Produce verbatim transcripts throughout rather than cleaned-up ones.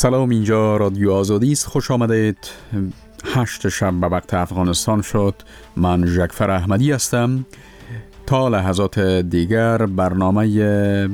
سلام، اینجا رادیو آزادی است. خوش آمدید. هشت شب به وقت افغانستان شد. من ژکفر احمدی هستم. تا لحظات دیگر برنامه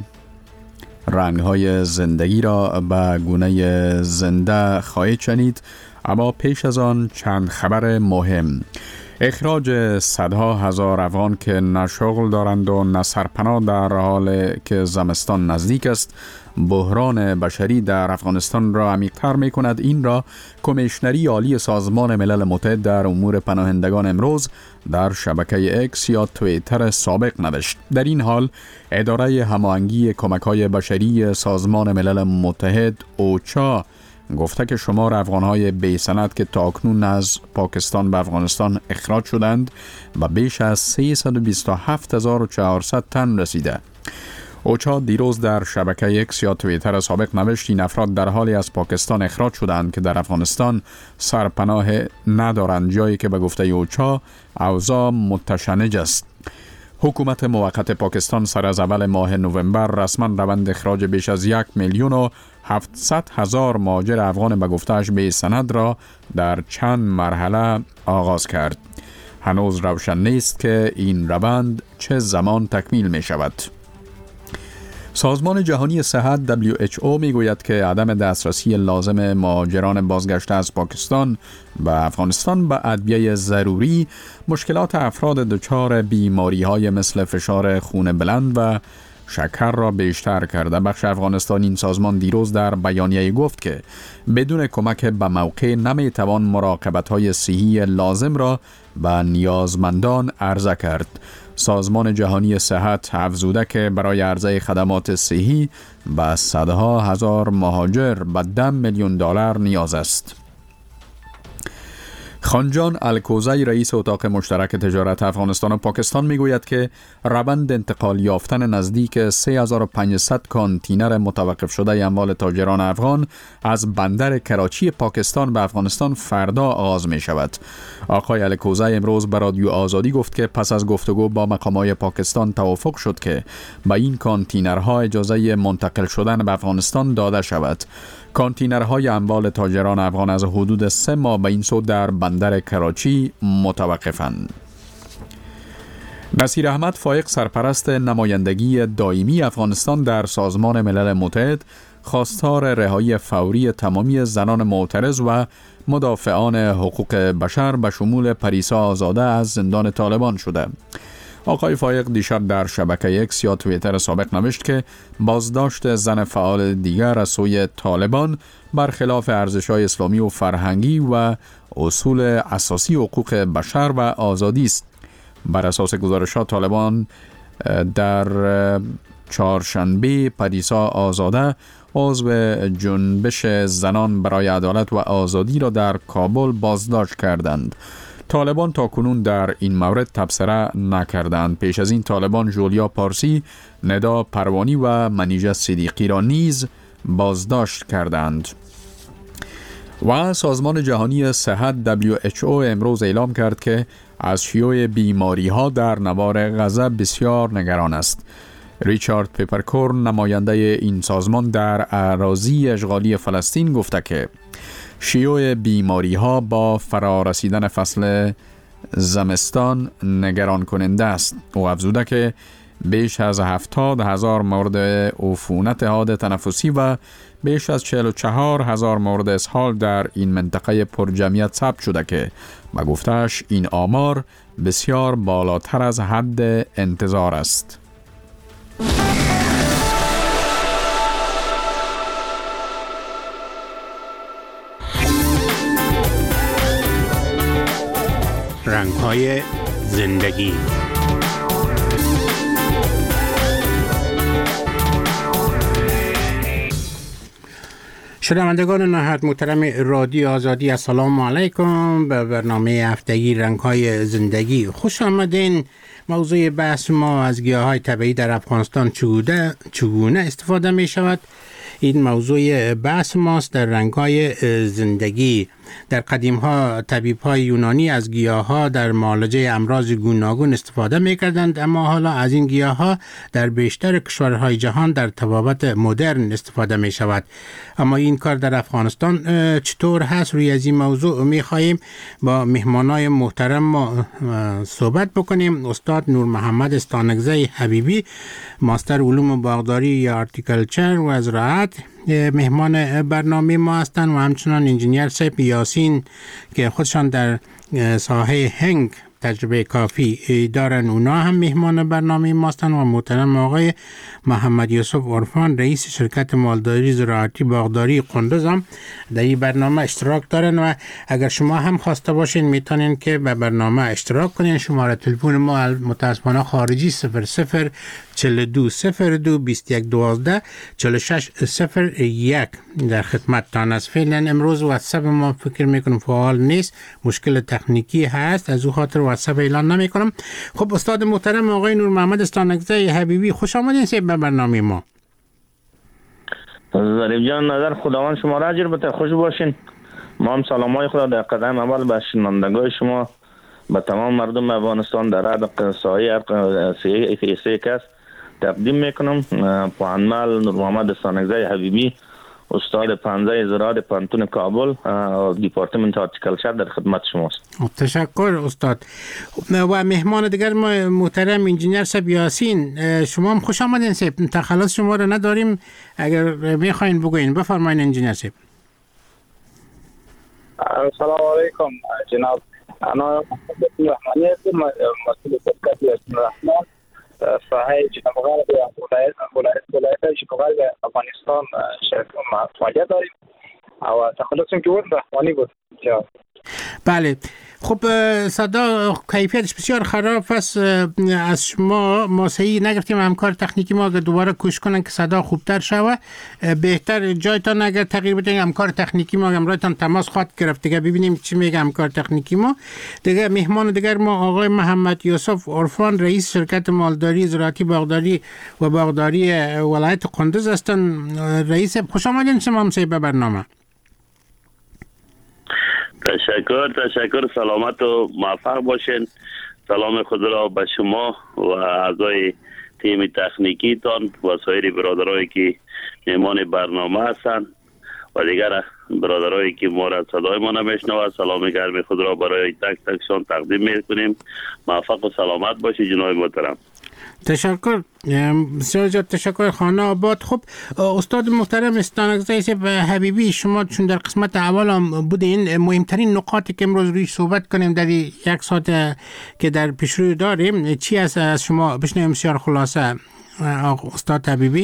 رنگ‌های زندگی را به گونه زنده خواهید شنید، اما پیش از آن چند خبر مهم. اخراج صدها هزار افغان که نه شغل دارند و نه سرپناه در حال که زمستان نزدیک است بحران بشری در افغانستان را عمیق‌تر می‌کند. این را کمیشنری عالی سازمان ملل متحد در امور پناهندگان امروز در شبکه اکس یا توییتر سابق نوشت. در این حال اداره هماهنگی کمک‌های بشری سازمان ملل متحد اوچا گفته که شمار افغان‌های بی‌سند که تاکنون از پاکستان به افغانستان اخراج شدند و بیش از سیصد و بیست و هفت هزار و چهارصد تن رسیده. اوچا دیروز در شبکه اکس یا توییتر سابق نوشت این افراد در حالی از پاکستان اخراج شدند که در افغانستان سرپناه ندارند، جایی که به گفته اوچا اوضاع متشنج است. حکومت موقت پاکستان سر از اول ماه نوامبر رسما روند اخراج بیش از یک میلیون و هفتصد هزار مهاجر افغان به گفته‌اش بی سند را در چند مرحله آغاز کرد. هنوز روشن نیست که این روند چه زمان تکمیل می شود. سازمان جهانی صحت دبلیو اچ او می گوید که عدم دسترسی لازم مهاجران بازگشته از پاکستان به افغانستان به ادویه ضروری مشکلات افراد دچار بیماری های مثل فشار خون بلند و شکر را بیشتر کرده. بخش افغانستان این سازمان دیروز در بیانیه گفت که بدون کمک به موقع نمی توان مراقبت های صحی لازم را به نیازمندان عرضه کرد. سازمان جهانی صحت افزوده که برای عرضه خدمات صحی به صدها هزار مهاجر به ده میلیون دلار نیاز است. خانجان الکوزی رئیس اتاق مشترک تجارت افغانستان و پاکستان میگوید که روند انتقال یافتن نزدیک سه هزار و پانصد کانتینر متوقف شده اموال تاجران افغان از بندر کراچی پاکستان به افغانستان فردا آغاز می شود. آقای الکوزی امروز به رادیو آزادی گفت که پس از گفتگو با مقامات پاکستان توافق شد که به این کانتینرها اجازه منتقل شدن به افغانستان داده شود. کانتینرهای اموال تاجران افغان از حدود سه ماه به این سو در بندر کراچی متوقفند. نصیر احمد فایق سرپرست نمایندگی دائمی افغانستان در سازمان ملل متحد خواستار رهایی فوری تمامی زنان معترض و مدافعان حقوق بشر به شمول پریسا آزاده از زندان طالبان شده. آقای فایق دیشب در شبکه اکس یا توییتر سابق نوشت که بازداشت زن فعال دیگر از سوی طالبان برخلاف ارزش‌های اسلامی و فرهنگی و اصول اساسی حقوق بشر و آزادی است. بر اساس گزارشات طالبان در چهارشنبه پریسا آزاده عضو جنبش زنان برای عدالت و آزادی را در کابل بازداشت کردند. طالبان تا کنون در این مورد تبصره نکردند. پیش از این طالبان جولیا پارسی، ندا پروانی و منیژه صدیقی را نیز بازداشت کردند. و سازمان جهانی صحت دبلیو اچ او امروز اعلام کرد که از شیوع بیماری ها در نوار غزه بسیار نگران است. ریچارد پیپرکورن نماینده این سازمان در اراضی اشغالی فلسطین گفته که شیوع بیماری ها با فرارسیدن فصل زمستان نگران کننده است. او افزوده که بیش از هفتاد هزار مورد عفونت حاد تنفسی و بیش از چهل و چهار هزار مورد اسهال در این منطقه پرجمعیت ثبت شده که به گفته‌اش این آمار بسیار بالاتر از حد انتظار است. رنگ‌های زندگی. شنوندگان نهایت محترم رادیو آزادی، السلام علیکم. به برنامه هفتگی رنگ‌های زندگی خوش آمدین. موضوع بحث ما از گیاهای طبیعی در افغانستان چگونه چگونه استفاده می شود. این موضوع بحث ماست در رنگ‌های زندگی. در قدیم ها طبیب های یونانی از گیاه ها در معالجه امراض گوناگون استفاده می کردند، اما حالا از این گیاه ها در بیشتر کشورهای جهان در طبابت مدرن استفاده می شود. اما این کار در افغانستان چطور هست؟ روی از این موضوع می خواهیم با مهمانای محترم ما صحبت بکنیم. استاد نور محمد استانکزی حبیبی، ماستر علوم باغداری یا آرتیکلچر و زراعت، مهمان برنامه ما هستند و همچنان انجینیر سیف یاسین که خودشان در ساحه هنگ تجربه کافی دارن، اونا هم مهمان برنامه ما هستند و محترم آقای محمد یوسف عرفان، رئیس شرکت مالداری زراعتی باغداری قندوز هم در این برنامه اشتراک دارن و اگر شما هم خواسته باشین میتونین که به برنامه اشتراک کنین. شماره تلفن ما متاسفانه خارجی صفر صفر چهل و دو صفر دو بیست و یک دوازده چهل و شش صفر یک در خدمتتان است. فعلا امروز واتساپ ما فکر میکنم فعال نیست، مشکل تکنیکی هست، از او خاطر واتساپ اعلان نمی کنم. خب استاد محترم آقای نور محمد استانکزی حبیبی، خوش آمدین سه به برنامه ما. ظریف جان، نظر خداوند شما را اجر بده، خوش باشین. ما هم سلامای خدا در قدم اول به شنوندگان شما، به تمام مردم افغانستان در عدد سایه سه سه کس تقدیم میکنم. پوهنمل نور محمد استانکزی حبیبی، استاد پنجه زراعت پانتون کابل، دیپارتمنت هارتیکلچر در خدمت شماست. تشکر استاد. و مهمان دیگر ما محترم انجینیر سیف یاسین، شما هم خوش آمدین. سیف تخلص شما رو نداریم، اگر میخواین بگوین بفرمایین انجینیر سیف. السلام علیکم جناب، انا محمد رحمانی هستم، مسئول شرکت رحمان ساحه جنوب غرب ولایت ولایت جنوب غرب افغانستان شرکت فعالیت داریم و تخلصم که بود رحمانی بود. بله. خب صدا کیفیتش بسیار خراب است. از شما ما صحیح نگرفتیم، همکار تکنیکی ما دوباره کوشش کنن که صدا خوبتر شوه. بهتر جایتان اگر تغییر بدین، همکار تکنیکی ما همراهتان تماس خواهد گرفت دیگه، ببینیم چی میگه همکار تکنیکی ما. دیگه مهمان دیگر ما آقای محمد یوسف عرفان، رئیس شرکت مالداری زراعتی باغداری و باغداری ولایت قندوز هستن. رئیس، خوش آمدین شما هم به برنامه. تشکر تشکر سلامت و موفق باشین. سلام خود را به شما و اعضای تیم تکنیکی تان و سایر برادرایی که مهمان برنامه هستند و دیگر برادرایی که ما را صدای ما نمیشنوند، سلام گرم خود را برای تک تکشان تقدیم میکنیم. موفق و سلامت باشید جناب محترم. تشکر، بسیار زیاد تشکر. خانه آباد. خب استاد محترم استانکزی حبیبی، شما چون در قسمت اول هم بودین، مهمترین نقاطی که امروز روی صحبت کنیم در یک ساعت که در پیشرو داریم چی است؟ از شما بشنویم بسیار خلاصه استاد حبیبی.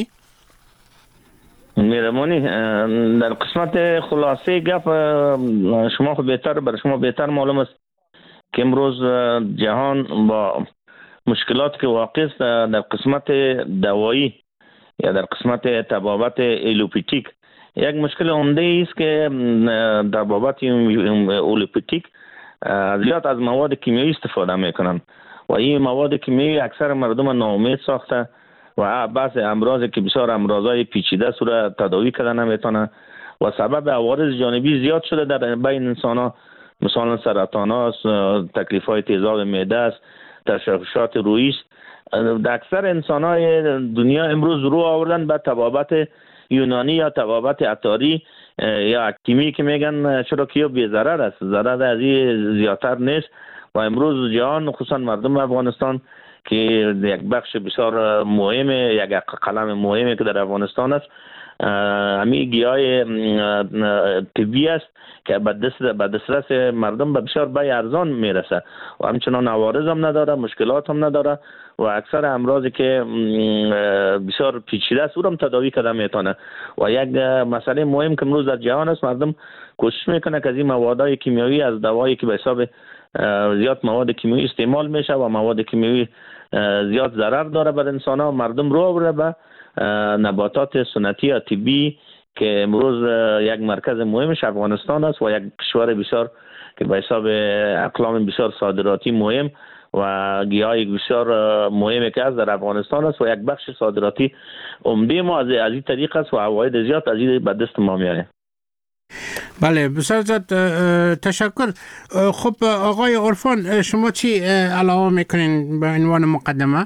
میرمونی در قسمت خلاصه گپ شما خود بهتر بر شما بهتر معلوم است که امروز جهان با مشکلات که واقع است در قسمت دوایی یا در قسمت طبابت ایلوپیتیک. یک مشکل عمده است که طبابت ایلوپیتیک زیاد از مواد کیمیایی استفاده میکنن و این مواد کیمیایی اکثر مردم ناامید ساخته و بعض امراضی که بسیار امراضای پیچیده صورت تداوی کردن نمیتونه و سبب عوارض جانبی زیاد شده در بین انسان ها، مثلا سرطان هاست، تکلیف های تیزاب معده است، تشخصات رویی است. در اکثر انسان های دنیا امروز رو آوردن به طبابت یونانی یا طبابت عطاری یا اکتیمی که میگن چرا که بی ضرر است، ضرر از این زیادتر نیست و امروز جهان خصوصا مردم افغانستان که یک بخش بسیار مهم، یک قلم مهمی که در افغانستان است، همی گیاه طبی است که به دست به دسترس مردم به بسیار بای ارزان میرسه و همچنان عوارض هم نداره، مشکلات هم نداره و اکثر امراضی که بسیار پیچیده است او هم تداوی کرده میتونه و یک مسئله مهم که امروز در جهان است، مردم کوشش میکنه که از این موادهای کیمیایی از دوایی که به حساب زیاد مواد کیمیایی استعمال میشه و مواد کیمیایی زیاد ضرر داره بر انسان ها، مردم رو آورده به نباتات سنتی یا طبی که امروز یک مرکز مهمش افغانستان است و یک کشور بسیار که به حساب اقلام بسیار صادراتی مهم و گیاهی بسیار مهمی که از در افغانستان است و یک بخش صادراتی عمده ما از این طریق است و عواید زیاد از این به دست ما میاره. بله بسیار زیاد تشکر. خب آقای عرفان شما چی علاوه میکنین به عنوان مقدمه؟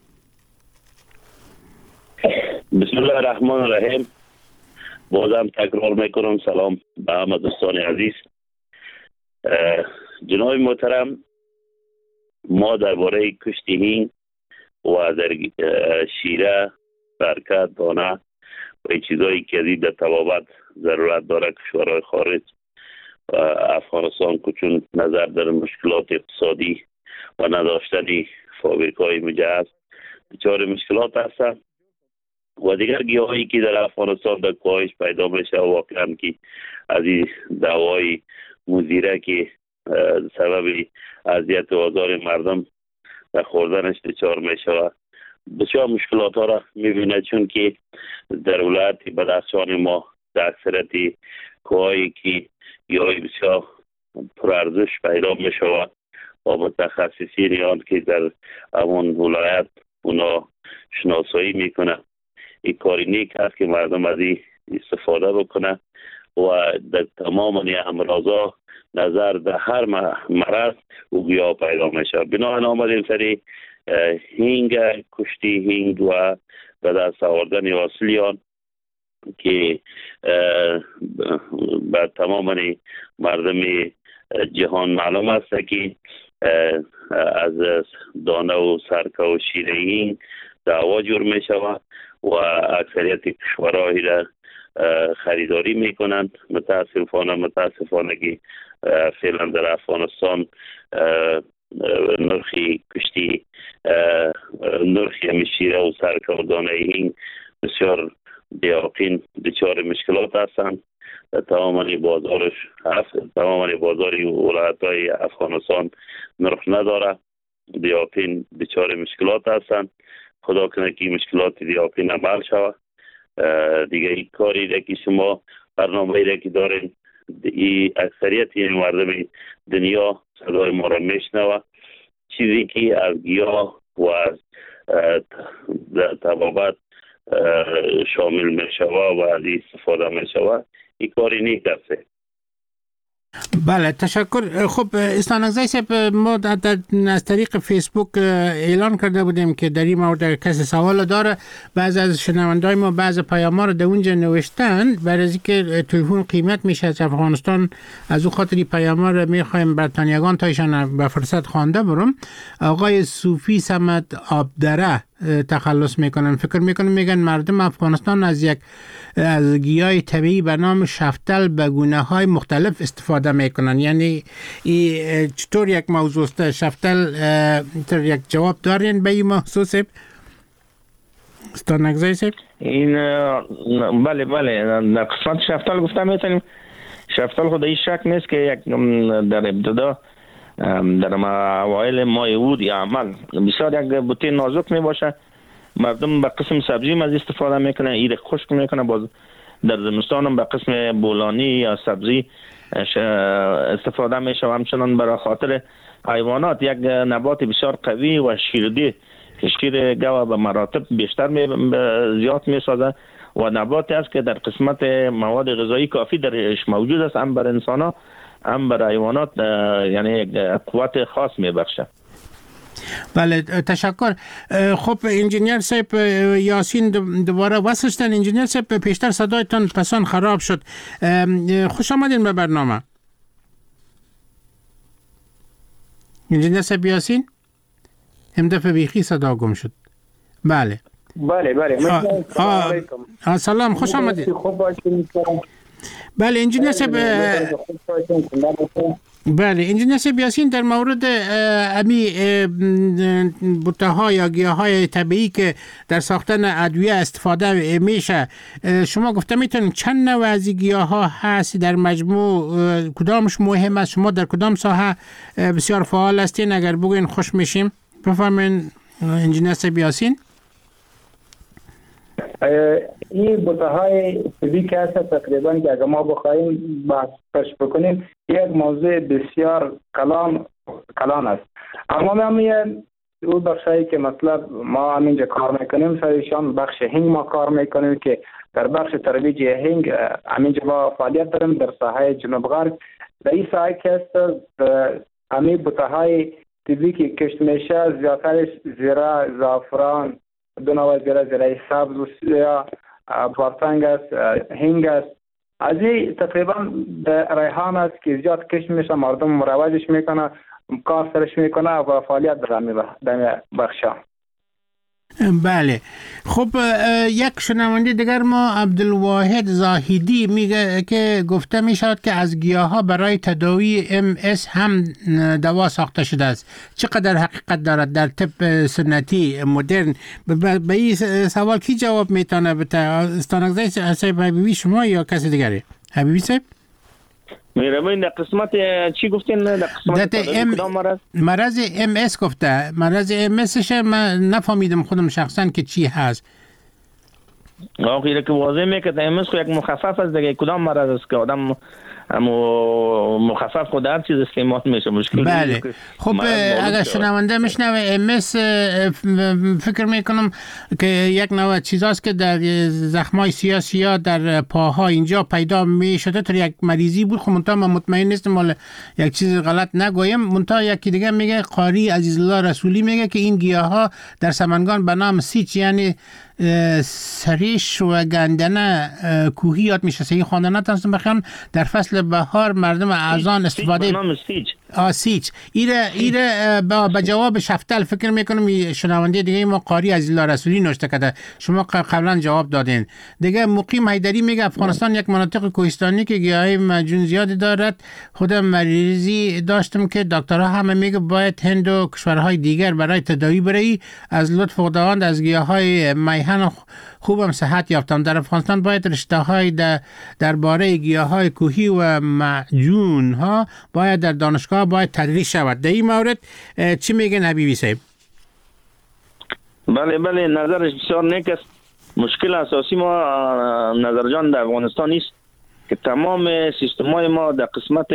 بسم الله الرحمن الرحیم. بازم تکرار میکنم سلام به همه دوستان عزیز. جناب محترم، ما درباره کشت هینگ و در شیره، برکت، دانه و این چیزایی که ازید در طبابت ضرورت داره کشورهای خارج و افغانستان که چون نظر در مشکلات اقتصادی و نداشتن فابریکای مجهز دچار مشکلات هستند و دیگر گیاهایی که در افغانستان در کاهش پیدا میشه واقعا که از این دوای مضره که سبب اذیت و آزار مردم در خوردنش دچار میشه بسیار مشکلات ها را میبینه، چون که در ولایت بدخشان ما در اکثریت کوهایی که گیاهی بسیار پرارزش پیدا میشه و متخصصین آن که در همون ولایت اونا شناسایی میکنه. این کاری نیک هست که مردم از این استفاده بکنه و در تمام امراضا نظر در هر مرض او گیاه پیدا میشه. بنابراین آمدیم سری هینگ، کشتی هینگ و به دست آوردن اصلیان که به تمام مردم جهان معلوم است که از دانه و سرکه و شیره هینگ دعوا جور می شود و اکثریت کشورهایی را خریداری می کنند. متاسفانه متاسفانه که فعلا در افغانستان نرخی کشتی نرخی شیره و سرکه و دانه هینگ بسیار دیاقین دچار مشکلات هستند. تمامی بازارش هست، تمامی بازاری ولایت های افغانستان نرخ نداره، دیاقین دچار مشکلات هستند. خدا کنه که مشکلات دیاقین عمل شود. دیگه این کاری ده که شما برنامه ده که دارین ای اکثریت این مردم دنیا صدای ما را میشنوه. چیزی که از گیاه و از طبابت شامل می شود و از استفاده می شود، این کاری نیک است. بله تشکر. خب استانگزای صاحب، ما از طریق فیسبوک اعلان کرده بودیم که در این مورد کسی سوال داره. بعض از شنوندای ما بعض پیام ها رو در اونجا نوشتن، برای از اینکه تلفن قیمت میشه از افغانستان، از اون خاطر پیام ها رو میخوایم بریتانیایان تایشان به فرصت خوانده برم. آقای صوفی صمد آبدره تخلص میکنن، فکر میکنن میگن مردم افغانستان از یک از گیاه طبیعی به نام شفتل به گونه های مختلف استفاده میکنن. یعنی ای چطور یک موضوع است شفتل؟ تر یک جواب دارین به این موضوع صاحب؟ استانگزای صاحب؟ این بله بله در قسمت شفتل گفتم میتونیم شفتل خود این شک نیست که یک در ابتدا در اوایل ماه اوت یا عمل بسیار یک بوته نازک می باشه. مردم به قسم سبزی مز استفاده میکنه، ایره خشک میکنه. باز در زمستان هم به قسم بولانی یا سبزی استفاده میشه و همچنان برای خاطر حیوانات یک نبات بسیار قوی و شیرده شیر گوه به مراتب بیشتر می زیاد میسازه و نباتی است که در قسمت مواد غذایی کافی درش موجود است، هم بر انسان ها هم بر حیوانات، یعنی قوت خاص میبخشه. بله تشکر. خب انجینیر صاحب یاسین دوباره وصل شدن. انجینیر صاحب پیشتر صدایتان پسان خراب شد. خوش آمدین به برنامه. انجینیر صاحب یاسین هم دفعه بیخی صدا گم شد. بله بله بله آه سلام، خوش آمدید. بله انجینیر صاحب بله انجینیر صاحب یاسین در مورد امی بوته ها یا گیاه های طبیعی که در ساختن ادویه استفاده میشه، شما گفته میتونید چند نوع از گیاه ها هست در مجموع؟ کدامش مهم است؟ شما در کدام ساحه بسیار فعال هستین؟ اگر بگوین خوش میشیم. بفرمایید انجینیر صاحب یاسین. این بوته های طبیعی که هست تقریبا که اگر ما بخواهیم بحث بکنیم یک موضوع بسیار کلان کلان است، اما من اون بخشایی که مطلب ما همینجا کار میکنیم سرشان بخش هنگ ما کار میکنیم که در بخش ترویج هنگ همینجا با فعالیت داریم در ساحه جنوب غرب. در این ساحه که است همین بوته‌های طبی که کشت میشه زیادترش زیره، زعفران، دو نوع زیره، زیره سبز و یا بارتنگ است، هنگ است. از این تقریبا ریحان است که زیاد کشت میشه، مردم مروجش میکنه، کار سرش میکنه و فعالیت در بخشا. بله. خب یک شنونده دیگر ما عبدالواحد زاهدی میگه که گفته میشود که از گیاها برای تداوی ام اس هم دوا ساخته شده است. چقدر حقیقت دارد در طب سنتی مدرن؟ به این سوال کی جواب میتونه بده؟ استانگزای صاحب حبیبی شما یا کسی دیگری؟ حبیبی صاحب میرمین در قسمت چی گفتین؟ در قسمت ام... کدام مرض؟ مرض ام اس گفته. مرض ام اسش من نفهمیدم خودم شخصا که چی هست. آخه که واضح میکنه ام اس یک مخفف است دیگه. کدام مرض است که آدم اما مخفف خود هر چیز استعمال میشه مشکل. بله. خب اگر شنونده میشنوه ام اس فکر میکنم که یک نوع چیزاست که در زخمای سیاسی یا در پاها اینجا پیدا میشده. تا یک مریضی بود. خب منتها من مطمئن نیستم مال یک چیز غلط نگویم. منتها یکی دیگه میگه قاری عزیزالله رسولی میگه که این گیاها در سمنگان به نام سیچ یعنی سریش و گندنه کوهی یاد میشه. صحیح خوانده نتونستم بخوام. در فصل بهار مردم اذان استفاده آ سیچ ایره ایره با جواب شفتل فکر میکنم شنونده دیگه ما قاری عزیزالله رسولی نوشته کرده. شما قبلا جواب دادین. دیگه مقیم حیدری میگه افغانستان یک مناطق کوهستانی که گیاهای مجون زیادی دارد. خودم مریضی داشتم که دکترها همه میگه باید هند و کشورهای دیگر برای تداوی بری. از لطف خداوند از گیاهای میهن خوبم صحت یافتم. در افغانستان باید رشته های در درباره گیاهای کوهی و معجون ها باید در دانشگاه باید تدریس شود. در این مورد چی میگن حبیبی صاحب؟ بله بله نظرش بسیار نیک است. مشکل اساسی ما نظر جان در افغانستان است که تمام سیستم های ما در قسمت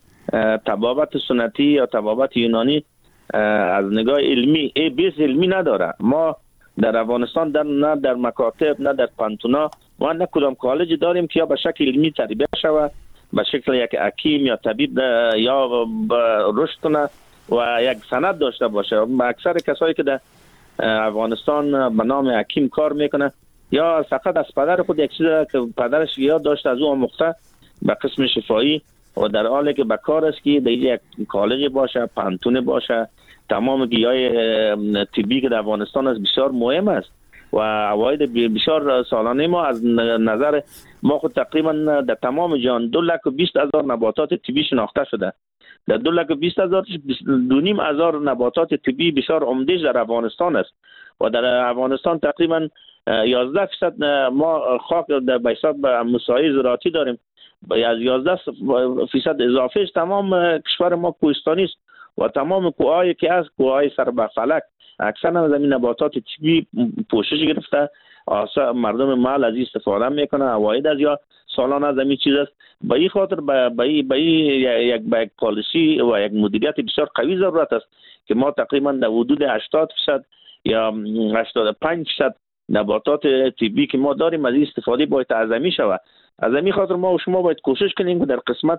طبابت سنتی یا طبابت یونانی از نگاه علمی ای بیس علمی نداره. ما در افغانستان در نه در مکاتب نه در پانتونا ما نه کدام کالج داریم که یا به شکل علمی تربیت شود، به شکل یک حکیم یا طبیب یا رشد کنه و یک سند داشته باشه. اکثر کسایی که در افغانستان به نام حکیم کار میکنه یا فقط از پدر خود یک چیز که پدرش یاد داشته از او آموخته به قسم شفایی و در حالی که به کار است که در یک کالج باشه، پانتون باشه. تمام گیاهای طبی که در افغانستان است بسیار مهم است و عواید بسیار سالانه ما از نظر ما خود تقریبا در تمام جهان دو لک و بیست هزار نباتات طبی شناخته شده. در دو لک و بیست هزار دو نیم هزار نباتات طبی بسیار عمده‌اش در افغانستان است و در افغانستان تقریبا یازده فیصد ما خاک در به حساب مساحت زراعتی داریم. از یازده فیصد اضافهش تمام کشور ما کوهستانی است و تمام کوه‌هایی که از کوه‌های سر به فلک اکثر زمین نباتات طبی پوشش گرفته. مردم محل از استفاده میکنه. عواید از یا سالانه از این چیز است. به این خاطر به این یک یک پالیسی و یک مدیریت بسیار قوی ضرورت است که ما تقریبا در حدود هشتاد درصد یا هشتاد و پنج درصد نباتات طبی که ما داریم از این استفاده باید تعظیمی شود. از این خاطر ما و شما باید کوشش کنیم که در قسمت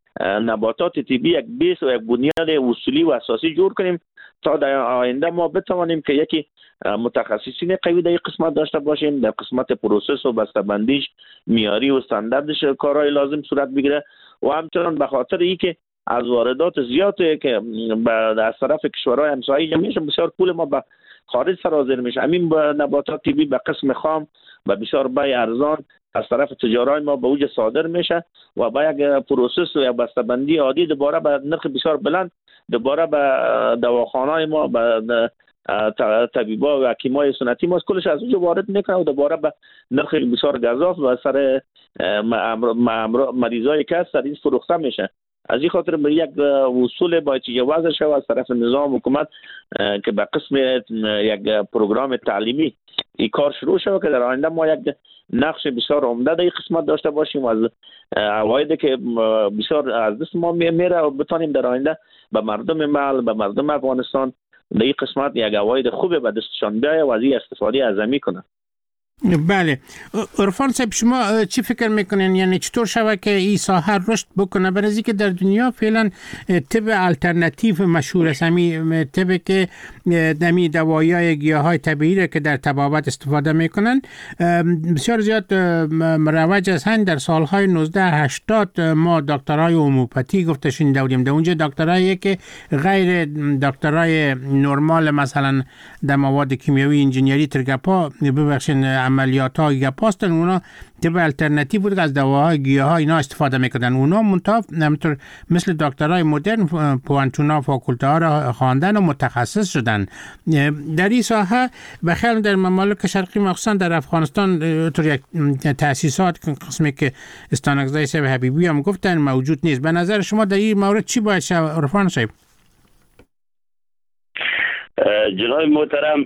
نباتات طبی یک بیس و یک بنیاد اصولی و اساسی جور کنیم تا در آینده ما بتوانیم که یکی متخصصین قوی در این قسمت داشته باشیم. در قسمت پروسس و بسته‌بندیش معیاری و استانداردش کارهای لازم صورت بگیره و همچنان به خاطر اینکه از واردات زیاده که از طرف کشورهای همسایه میشه بسیار پول ما به خارج سرازیر میشه. همین نباتات طبی به قسم خام و بسیار بای ارزان از طرف تجارای ما به اوج صادر میشه و با یک پروسس و یک بسته‌بندی عادی دوباره به نرخ بسیار بلند دوباره به دواخانه‌های ما به طبیبا و حکیمای سنتی ما کلش از اونجا وارد میکنه و دوباره به نرخ بسیار گزاف و سر مریضایی که هست این فروخته میشه. از این خاطر به یک اصول باید چه وضع شود از طرف نظام حکومت که به قسم یک پروگرام تعلیمی این کار شروع شود که در آینده ما یک نقش بسیار عمده در این قسمت داشته باشیم و از عوایدی که بسیار از دست ما میره و بتانیم در آینده به مردم محل به مردم افغانستان در این قسمت یک عواید خوبی به دستشان بیاید و از این استفاده اعظمی کنند. بله. عرفان صاحب، شما چی فکر میکنین؟ یعنی چطور شود که این ساحه رشد بکنه؟ برای که در دنیا فعلا طب الटरनेटिव مشهور است، همین طب که دمی دوایای گیاهای طبیعی که در طبابت استفاده میکنن بسیار زیاد مروج هستند. در سالهای نوزده هشتاد ما دکترای هومیوپاتی گفتشین داریم، در اونجا دکترایی که غیر دکترای نرمال مثلا در مواد کیمیایی انجینیری ترگپا ببخشین عملیات های گپاستن، اونا طب الटरनेटिव بود که از دواهای گیاه ها اینا استفاده میکردن. اونا منطقه همطور مثل دکترای مدرن پوانتونا فاکولته ها را خواندن و متخصص شدن در این ساحه. بخیر در ممالک شرقی مخصوصا در افغانستان طور یک تأسیسات قسمی که استانکزای صاحب حبیبی هم گفتن موجود نیست. به نظر شما در این مورد چی باید شد عرفان صاحب؟ جناب محترم،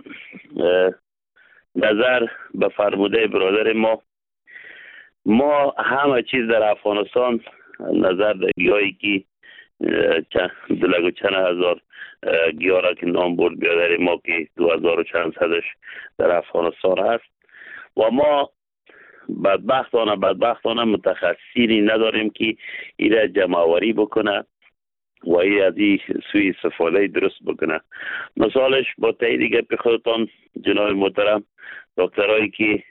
نظر به فرموده برادر ما، ما همه چیز در افغانستان نظر در گیاهی که دلگو چند هزار گیاه را که نام برد برادر ما که دو هزار و چند صدش در افغانستان هست و ما بدبختانه بدبختانه متخصصینی نداریم که ایره جمعوری بکنه و ای از این سوی استفاده درست بکنه. مثالش با تایید گپ خودتان جناب محترم، دکترایی که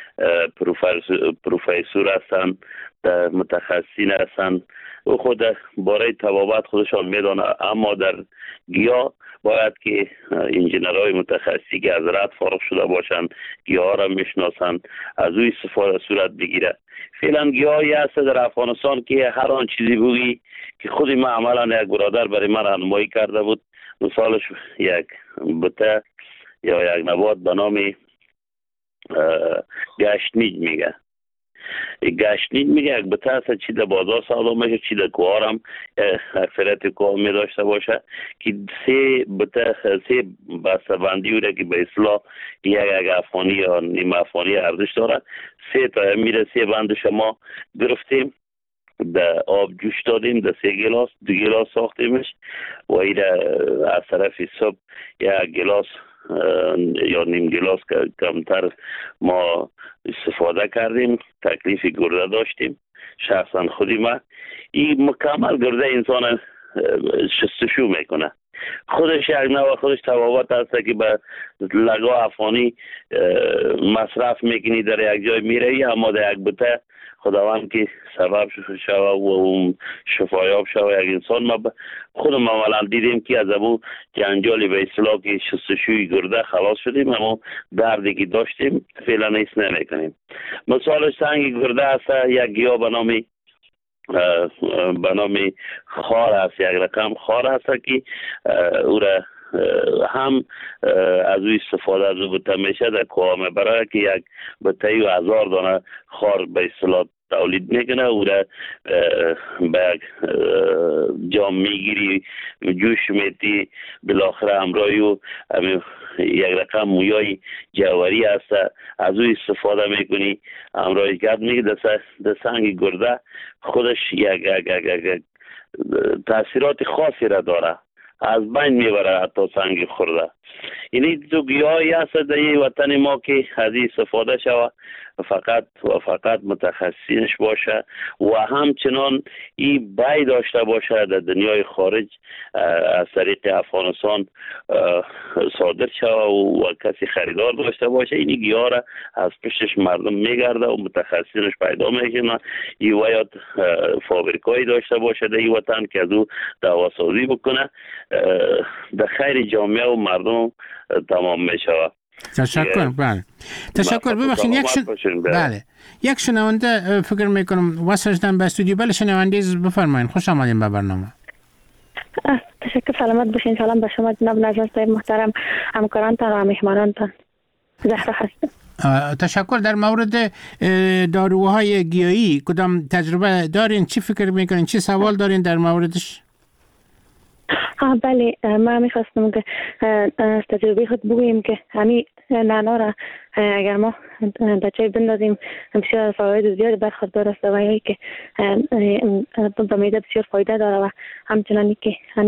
پروفسور هستن، متخصصین هستن و خود باره طبابت خودشان میدانه، اما در گیاه باید که انجینرهای متخصصی که از رد فارغ شده باشن، گیاه را میشناسن، از اوی استفاده صورت بگیره. فعلا گیاهی هست در افغانستان که هر آن چیزی بگی که خودی ما عملا یک برادر برای من راهنمایی کرده بود. مثالش یک بته یا یک نبات به نام گشنیج میگه. گشنیج میگه یک بته هست چی در بازار سودا میشه، چی در کوهار هم اکثریت کوه می داشته باشه که سه بته سه بسته بندی اوره که به اصطلاح یک یک افغانی یا نیم افغانی ارزش داره. سه تا میره، سه بند شما گرفتیم، در آب جوش دادیم، در سه گلاس دو گلاس ساختیمش و ایره از طرف صبح یک گلاس یا نیم گلاس که کمتر ما استفاده کردیم. تکلیف گرده داشتیم شخصا خودی ما. این مکمل گرده انسان شستشو میکنه، خودش یک نوع خودش طبابت هست که به لگا افغانی مصرف میکنی، در یک جای میره، اما در یک بته خداوند که سبب شوه و اون شفایاب شوه یک انسان. ما خودم عملا دیدیم که از ابو جنجالی به اصطلاح که شستشوی گرده خلاص شدیم، اما دردی که داشتیم فعلا نیست نمیکنیم. مثالش سنگ گرده هست، یک گیاه به نام به نام خار هست، یک رقم خار هست که او را هم از او استفاده از او بته میشه در کوه میبره که یک بته و هزار دانه خار به اصطلاح تولید میکنه. او را به یک جام میگیری، جوش میتی، بالاخره همراهی و یک رقم مویای جواری هست از او استفاده میکنی، همراهی کرد میگه در سنگ گرده خودش یک, یک, یک, یک تاثیرات خاصی را داره، از بین میبره حتی سنگ خورده. یعنی دو گیاهی هست در این وطن ما که از این استفاده شود فقط و فقط متخصصینش باشه و همچنان این بای داشته باشه در دنیای خارج از طریق افغانستان صادر شود و کسی خریدار داشته باشه. این گیاه را از پشتش مردم میگرده و متخصصینش پیدا میکنه. این ویاد فابریکایی داشته باشه در این وطن که از او دواسازی بکنه، در خیر جامعه و مردم تمام میشود. تشکر. بله تشکر. ببخشید یک شن... بله یک شنونده فکر میکنم وصل شدن به استودیو. بله شنونده بفرمایید، خوش آمدین به برنامه. تشکر، سلامت باشین. سلام به شما جناب نجار صاحب محترم، همکارانتان و مهمانانتان. زهرا هستم. تشکر. در مورد داروهای گیاهی کدام تجربه دارین؟ چی فکر میکنین؟ چی سوال دارین در موردش؟ ها بله، ما میخواستم که از تجربه خود بگویم که همین نعنا را اگر ما در چای بندازیم بسیار فواید زیاد برخوردار است. دوایی که به معده بسیار فایده داره و همچنانی که همین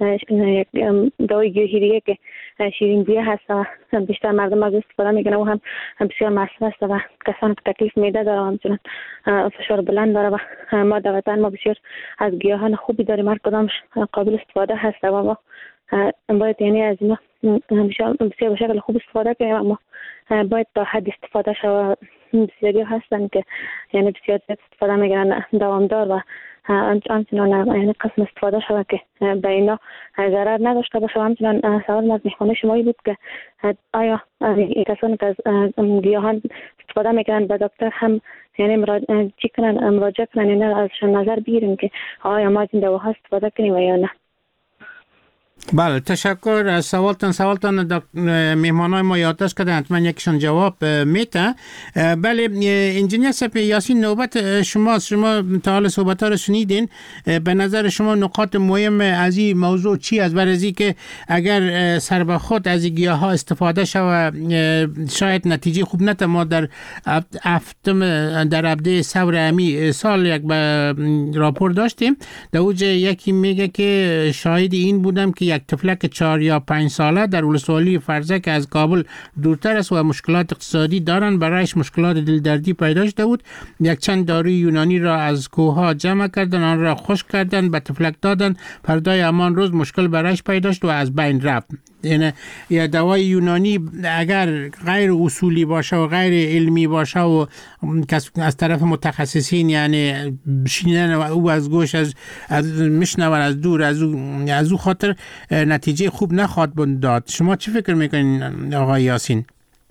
یک دوائی گیاهی دیگه که شیرین بویه هست و بیشتر مردم از استفاده میکنه و هم بسیار مصرف است و کسان که تکلیف معده داره و همچنان فشار بلند داره و ما در وطن ما بسیار از گیاهان خوبی داریم، هر کدامش قابل استفاده هست و ما باید یعنی از اینا بسیار به شکل خوب استفاده کنیم، اما باید تا حد استفاده شود. بسیاری هستن که یعنی بسیار زیاد استفاده میگیرن دوامدار و همچنان یعنی قسم استفاده شود که به اینا ضرر نداشته باشه. همچنان سوال از میخوانه شمایی بود که آیا کسانی که از گیاهان استفاده میکنن به دکتر هم یعنی مراجعه کنن مراجعه کنن یعنی ازشان نظر بگیریم که آیا ما از این دواها استفاده کنیم و یا نه؟ بله، تشکر از سوالتان. سوالتان مهمانای ما یادداشت کردن، حتما یکشون جواب میده. بله انجینیر سپی یاسین، نوبت شما شما تا حال صحبت‌ها رو شنیدین، به نظر شما نقاط مهم از این موضوع چی است؟ برای که اگر سر به خود از این گیاها استفاده شود شاید نتیجه خوب نده. ما در هفتم در هفته ثور امی سال یک راپور داشتیم، در اوج یکی میگه که شاهد این بودم که یک طفلک چهار یا پنج ساله در ولسوالی فرزک از کابل دورتر است و مشکلات اقتصادی دارن، برایش مشکلات دلدردی پیدا شده بود. یک چند داروی یونانی را از کوها جمع کردن، آن را خشک کردن، به طفلک دادن. فردای همان روز مشکل برایش پیدا شد و از بین رفت. یعنی یا دوای یونانی اگر غیر اصولی باشه و غیر علمی باشه و از طرف متخصصین یعنی شنیدن او از گوش از, از میشنون از دور از او از او خاطر نتیجه خوب نخواهد داد. شما چی فکر میکنین آقای یاسین؟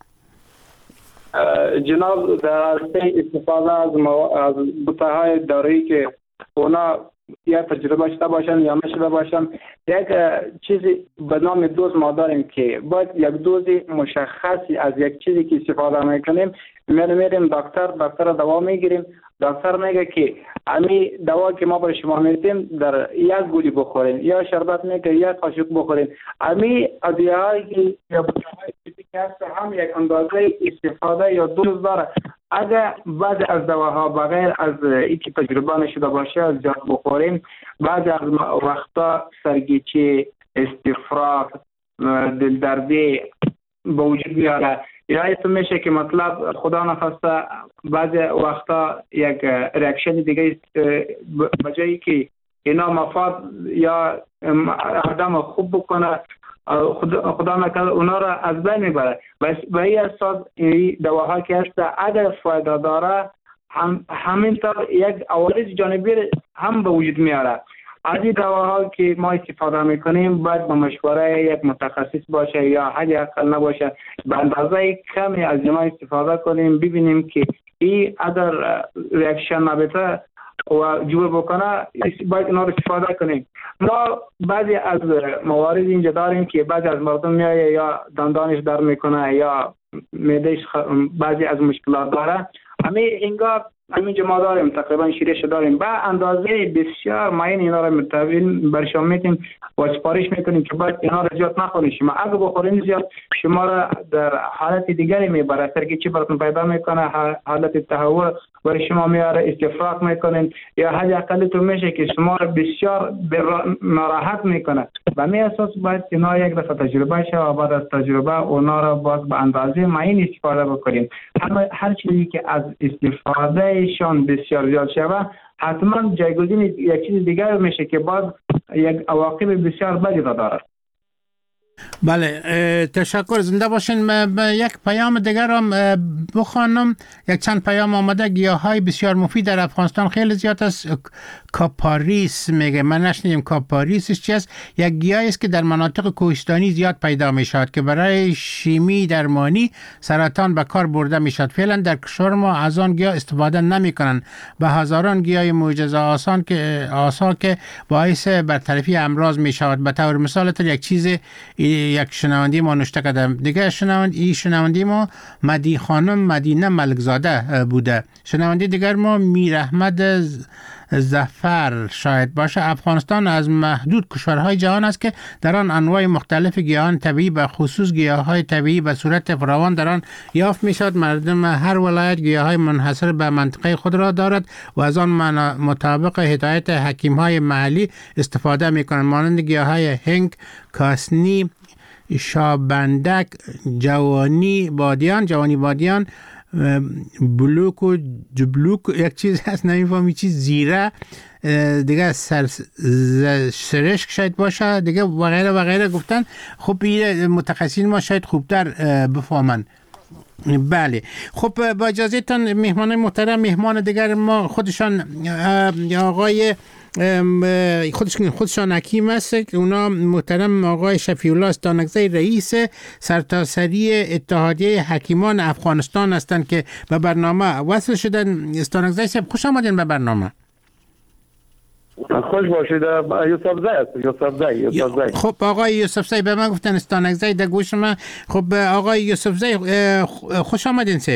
جناب در استفاده از از بوته‌های دارویی که اونا یا تجربه شده باشن یا نشده باشن، یک چیزی به نام دوز ما داریم که باید یک دوز مشخصی از یک چیزی که استفاده میکنیم میریم میریم دکتر دکتر دوا میگیریم، دکتر میگه که امی دوا که ما برای شما میدیم در یک گولی بخورین یا شربت میگه یک قاشق بخورین. امی ادویه‌هایی که یا که هست هم یک اندازه استفاده یا دوز داره. اگر بعضی از دواها بغیر از اینکه تجربه نشده باشه از زیاد بخوریم، بعضی از وقتا سرگیچی، استفراغ، دلدردی به وجود بیاره. یا ایتو میشه که مطلب خدا نخواسته بعضی وقتا یک ریاکشن دیگه به جایی که اینا مفاد یا آدم خوب بکنه خدا, خدا نکنه اونا را از بین میبره. به این اساس این دواها که هست اگر فایده داره هم همینطور یک عوارض جانبی هم به وجود میاره. از این دواها که ما استفاده میکنیم باید با مشوره یک متخصص باشه یا حد اقل نباشه، به اندازه کمی از ما استفاده کنیم ببینیم که این اگر ریاکشن نبیته و جور بکنه باید اینا رو استفاده کنیم. ما بعضی از موارد اینجا داریم که بعضی از مردم میایه یا دندانش در میکنه یا معدهش بعضی از مشکلات داره. همین اینگاه همینجا ما داریم تقریبا شیرش داریم به اندازه بسیار معین اینا رو متوین برشان میتیم و سپارش میکنیم که باید اینا رو زیاد نخورین. شما اگه بخورین زیاد شما را در حالت دیگری میبره، سرگیچی براتون پیدا میکنه، حالت تهوع برای شما میاره، استفراغ میکنین یا حد اقل تو میشه که شما را بسیار ناراحت میکنه. به می اساس باید اینا یک دفعه تجربه شه و بعد از تجربه اونا را باز به اندازه معین استفاده بکنیم. هر چیزی که از استفاده شان بسیار زیاد شوه حتما جایگزین یک چیز دیگر میشه که باز یک عواقب بسیار بدی را داره. بله تشکر، زنده باشین. یک پیام دیگر هم بخوانم. یک چند پیام آمده. گیاهای بسیار مفید در افغانستان خیلی زیاد است. کاپاریس میگه، من نشنیدم کاپاریسش چی است. یک گیاهی است که در مناطق کوهستانی زیاد پیدا می شود که برای شیمی درمانی سرطان به کار برده می شود. فعلا در کشور ما از آن گیاه استفاده نمی کنند. به هزاران گیاه معجزه آسان که آسا که باعث برطرفی امراض می شود. به طور مثال تا یک چیز یک شنوندی ما نوشته کردم دیگه، شنوند این شنوندی ما مدی خانم مدینه ملکزاده بوده. شنوندی دیگر ما میر احمد ظفر شاید باشه. افغانستان از محدود کشورهای جهان است که در آن انواع مختلف گیاهان طبیعی به خصوص گیاههای طبیعی به صورت فراوان در آن یافت می‌شود. مردم هر ولایت گیاههای منحصر به منطقه خود را دارد و از آن مطابق هدایت حکیم‌های محلی استفاده می‌کنند، مانند گیاههای هنگ، کاسنی، شابندک، جوانی بادیان، جوانی بادیان، بلوک و جبلوک، یک چیز هست نمیفهمی چیز، زیره دیگه، سر سرشک شاید باشه دیگه و غیره و غیره گفتن. خب این متخصصین ما شاید خوبتر بفهمن. بله خب با اجازهتان مهمان محترم، مهمان دیگر ما خودشان آقای خودشان خودشان حکیم است. اونا محترم آقای شفیع الله استانکزی رئیس سرتاسری اتحادیه حکیمان افغانستان هستند که به برنامه وصل شدن. استانکزی صاحب خوش آمدین به برنامه. خوش باشید. یوسف زی یوسف زی یوسف زی خب آقای یوسف زی به من گفتن استانکزی در گوش من. خب آقای یوسف زی خوش آمدین صاحب.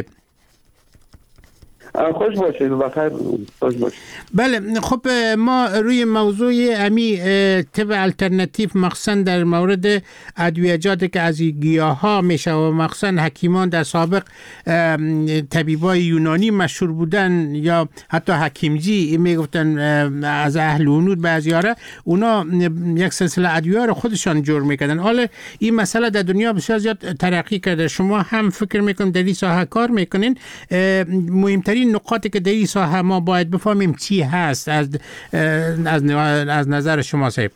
خوش باشید بخیر. خوش باشید. بله خب ما روی موضوع امی طب الटरनेटिव مخصوصا در مورد ادویه‌جاتی که از گیاها میشه و مخصوصا حکیمان در سابق طبیبای یونانی مشهور بودن یا حتی حکیمجی میگفتن از اهل هنود بعضیاره، اونا یک سلسله ادویه رو خودشان جور میکردن. حالا این مسئله در دنیا بسیار زیاد ترقی کرده. شما هم فکر میکنم در این ساحه کار میکنین. مهمترین نقاطی که در این ساحه ما باید بفهمیم چی هست از از از نظر شما صاحب؟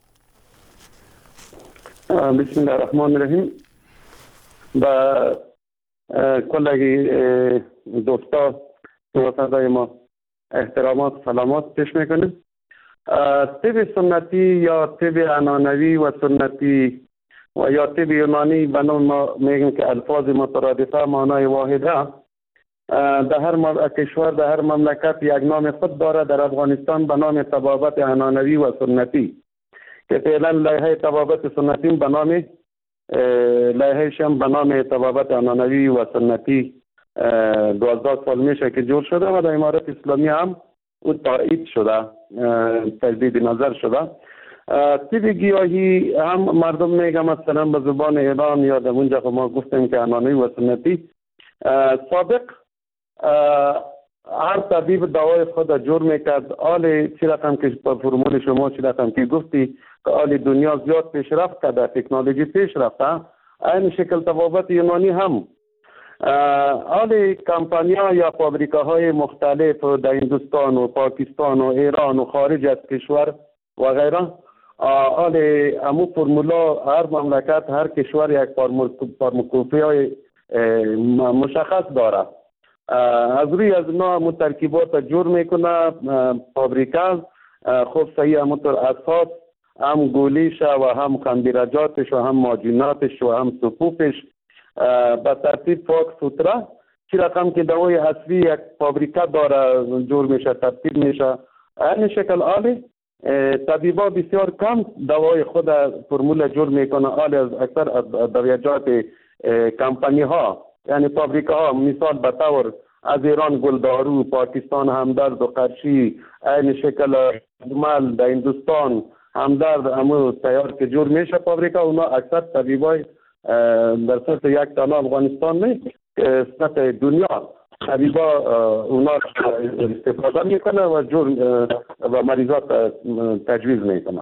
بسم الله الرحمن الرحیم. با کلگی دوستا دوستای ما احترامات سلامات پیش میکنیم. طب سنتی یا طب عنعنوی و سنتی و یا طب یونانی به نوع ما میگیم که الفاظ مترادفه معنای واحده. در هر کشور در هر مملکت یک نام خود داره. در افغانستان به نام طبابت عنعنوی و سنتی که فعلا لایحه طبابت سنتی به نام لایحه شم به نام طبابت عنعنوی و سنتی دوازده سال میشه که جور شده و در امارت اسلامی هم او تایید شده، تجدید نظر شده. طب گیاهی هم مردم میگم مثلا به زبان ایران یا در اونجا ما گفتیم که عنعنوی و سنتی. سابق هر طبیب دوای خود جور میکرد. آل چی رقم که فرمول شما چی رقم که گفتی که آل دنیا زیاد پیشرفت کرده، تکنولوژی پیشرفته، این شکل طبابت یونانی هم آل کمپانیا یا فابریکاهای مختلف در هندوستان و پاکستان و ایران و خارج از کشور و غیره، آل امو فرمولا هر مملکت هر کشور یک فارماکوپی های مشخص داره. از روی از اینا مترکیبات جور میکنه فابریکا. خوب صحیح همونطور اساس هم گولیش و هم خندیرجاتش و هم ماجیناتش و هم صفوفش به ترتیب پاک سوتره چی رقم که دوای اصلی یک فابریکا داره جور میشه، ترتیب میشه. این شکل آلی طبیبا بسیار کم دوای خود فرمول جور میکنه. آلی از اکثر ادویه‌جات کمپانی ها یعنی فابریکا ها، مثال به طور از ایران گلدارو، پاکستان همدرد و قرشی، این شکل مال در هندوستان همدرد امو تیار که جور میشه فابریکا، اونا اکثر طبیبای در سطح یک تنها افغانستان نه سطح دنیا طبیبا اونا استفاده میکنه و جور و مریضات تجویز میکنه.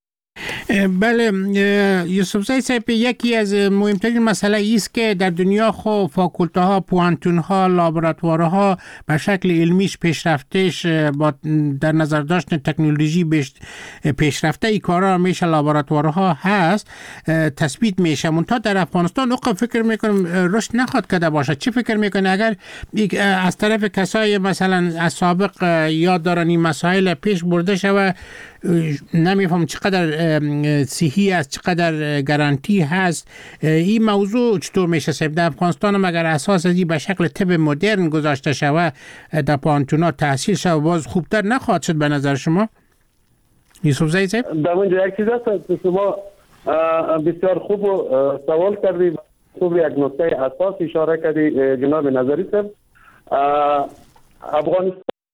بله یوسف زی صاحب، یکی از مهمترین مسئله است که در دنیا خو فاکولته ها، پوانتون ها، لابراتوارها به شکل علمیش پیشرفتش با در نظر داشتن تکنولوژی پیشرفته ای کارا میشه لابراتوارها هست تثبیت میشه. منتها در افغانستان اوقا فکر میکنم رشد نخواد کرده باشه. چی فکر میکنه اگر از طرف کسای مثلا از سابق یاد دارن این مسائل پیش برده شوه؟ نمیفهم چقدر صحیح است، چقدر گارانتی هست این موضوع چطور میشه صاحب؟ در افغانستان مگر اساس ازی به شکل طب مدرن گذاشته شوه در پانتونا تحصیل شوه باز خوبتر نخواهد شد به نظر شما یوسف زی صاحب؟ در اونجا یک چیز است شما بسیار خوب سوال کردید، خوب یک نکته اساس اشاره کردید جناب نظری صاحب. افغانستان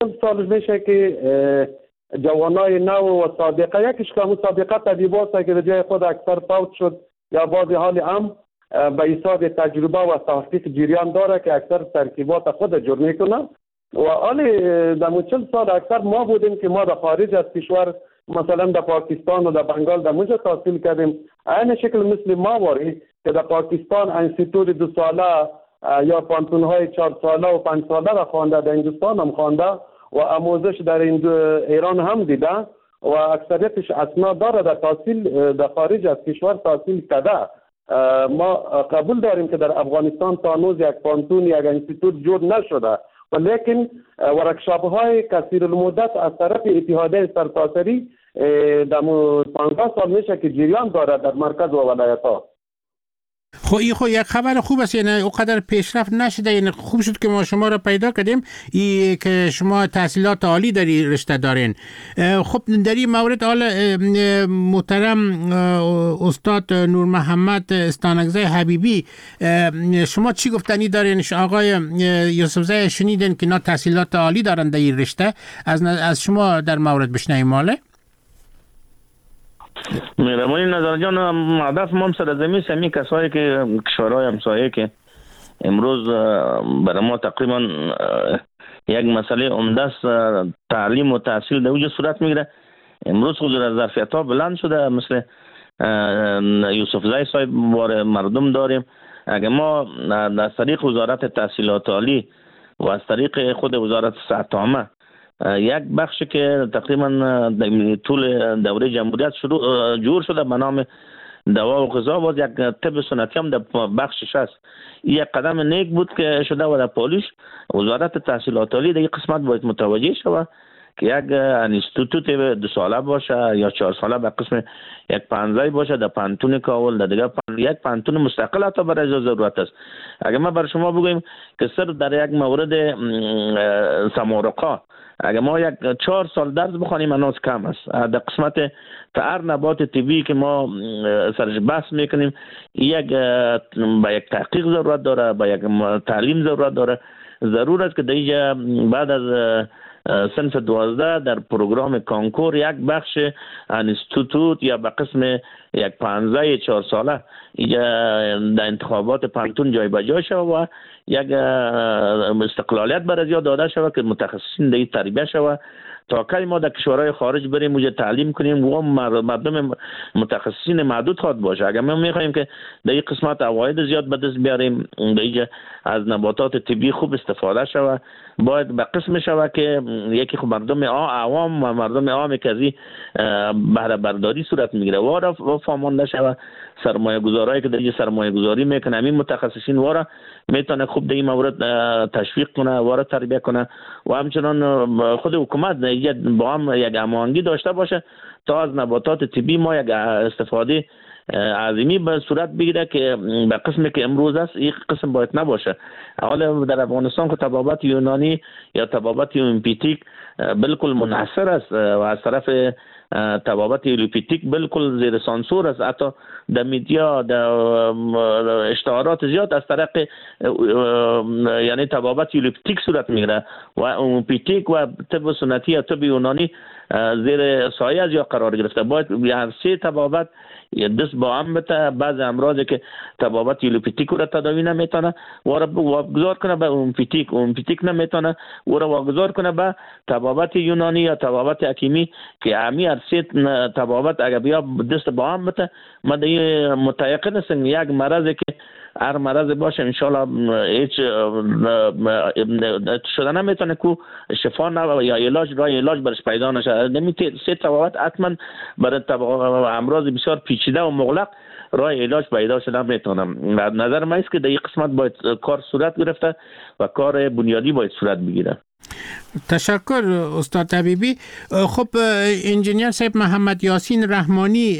سال میشه که جوانای نو و سابقه یکیش که همون سابقه طبیبات که در جای خود اکثر فوت شد یا بعضی حال هم به حساب تجربه و تحقیق جریان داره که اکثر ترکیبات خود جور میکنه و حالی در چل سال اکثر ما بودیم که ما در خارج از کشور مثلا در پاکستان و در بنگال در اونجا تحصیل کردیم. این شکل مثل ما واری که در پاکستان انستیتوت دو ساله یا پانتون های چهار ساله و پنج ساله را خوانده، در هندوستان هم خوانده و آموزش در ایران هم دیده و اکثریتش اسناد داره در تحصیل در خارج از کشور تحصیل کرده. ما قبول داریم که در افغانستان تا هنوز یک پانتون یک انستیتوت جور نشده و لیکن ورکشاپ های کثیر المدت از طرف اتحادیه سرتاسری در پانزده سال میشه که جریان داره در مرکز و ولایت ها. خب این خب یک خبر خوب است، یعنی اونقدر پیشرفت نشده، یعنی خوب شد که ما شما را پیدا کردیم ای که شما تحصیلات عالی در این رشته دارین. خب در این مورد حال محترم استاد نور محمد استانکزی حبیبی شما چی گفتنی دارین؟ آقای یوسفزی شنیدین که اینا تحصیلات عالی دارن در این رشته، از از شما در مورد بشنویم. ماله مهربانی نظر جان، هدف ما سرزمین سمی کسایی که کشورهای همسایه که امروز برای ما تقریبا یک مسئله عمده است تعلیم و تحصیل در اونجا صورت میگیره. امروز خود از ظرفیت ها بلند شده، مثل یوسفزی صاحب بار مردم داریم. اگر ما از طریق وزارت تحصیلات عالی و از طریق خود وزارت صحت عامه یک بخشی که تقریبا طول دوره جمهوریت شروع جور شده به نام دوا و غذا، باز یک طب سنتی هم در بخشش هست. یک قدم نیک بود که شده و در پالیش وزارت تحصیلات عالی در این قسمت باید متوجه شود که یک انستیتوت دو ساله باشه یا چهار ساله به قسم یک پانزده باشه در پانتون کابل، در دیگه پن... یک پانتون مستقل حتی برای ضرورت است. اگر ما بر شما بگویم که صرف در یک مورد سمارقا اگر ما یک چهار سال درس بخوانیم هنوز کم است. در قسمت هر نبات طبی که ما سرش بحث میکنیم یک با یک تحقیق ضرورت داره، با یک تعلیم ضرورت داره. ضرور است که دیگه بعد از صنف دوازده در پروگرام کانکور یک بخش انستیتوت یا به قسم یک پانزده چهار ساله در انتخابات پانتون جای بجای شود و یک استقلالیت برای داده شود که متخصصین در این تربیه شود تا که ما در کشورهای خارج بریم اونجا تعلیم کنیم و مردم متخصصین محدود خواد باشه. اگر ما میخوایم که در این قسمت عواید زیاد به دست بیاریم، در از نباتات طبی خوب استفاده شود، باید به قسم شود که یکی خب مردم عوام و مردم عامی که از بهره برداری صورت میگیره وارا فهمانده شود. سرمایه گذارایی که در اینجا سرمایه گذاری میکنه همین متخصصین وارا میتونه خوب در این مورد تشویق کنه، وارا تربیه کنه و همچنان خود حکومت با هم یک هماهنگی داشته باشه تا از نباتات طبی ما یک استفاده عظیمی به صورت بگیره که به قسمی که امروز است این قسم باید نباشه. حالا در افغانستان که طبابت یونانی یا طبابت هومیوپاتیک بالکل منحصر است و از طرف طبابت هومیوپاتیک بالکل زیر سانسور است. حتی در میدیا در اشتهارات زیاد از طرف یعنی طبابت هومیوپاتیک صورت میگیره و هومیوپاتیک و طب سنتی یا طب یونانی زیر سایه از یا قرار گرفته. باید هر سه طبابت دست با هم بته. بعض امراضی که طبابت هومیوپاتیک را تداوی نمیتونه و را واگذار کنه به هومیوپاتیک، هومیوپاتیک نمیتونه و را واگذار کنه به طبابت یونانی یا طبابت حکیمی که همی هر سه طبابت اگر بیا دست با هم بته ما دیگه متیقن هستیم یک مرضی که هر مرض باشه انشالله هیچ شده نمیتونه که شفا نه یا علاج راه علاج برش پیدا نشه. نمیتونه سه طبابت حتما برای امراض بسیار پیچیده و مغلق راه علاج پیدا شده میتونم. نظر من است که در این قسمت باید کار صورت گرفته و کار بنیادی باید صورت بگیره. تشکر استاد حبیبی. خب انجینیر صاحب محمد یاسین رحمانی،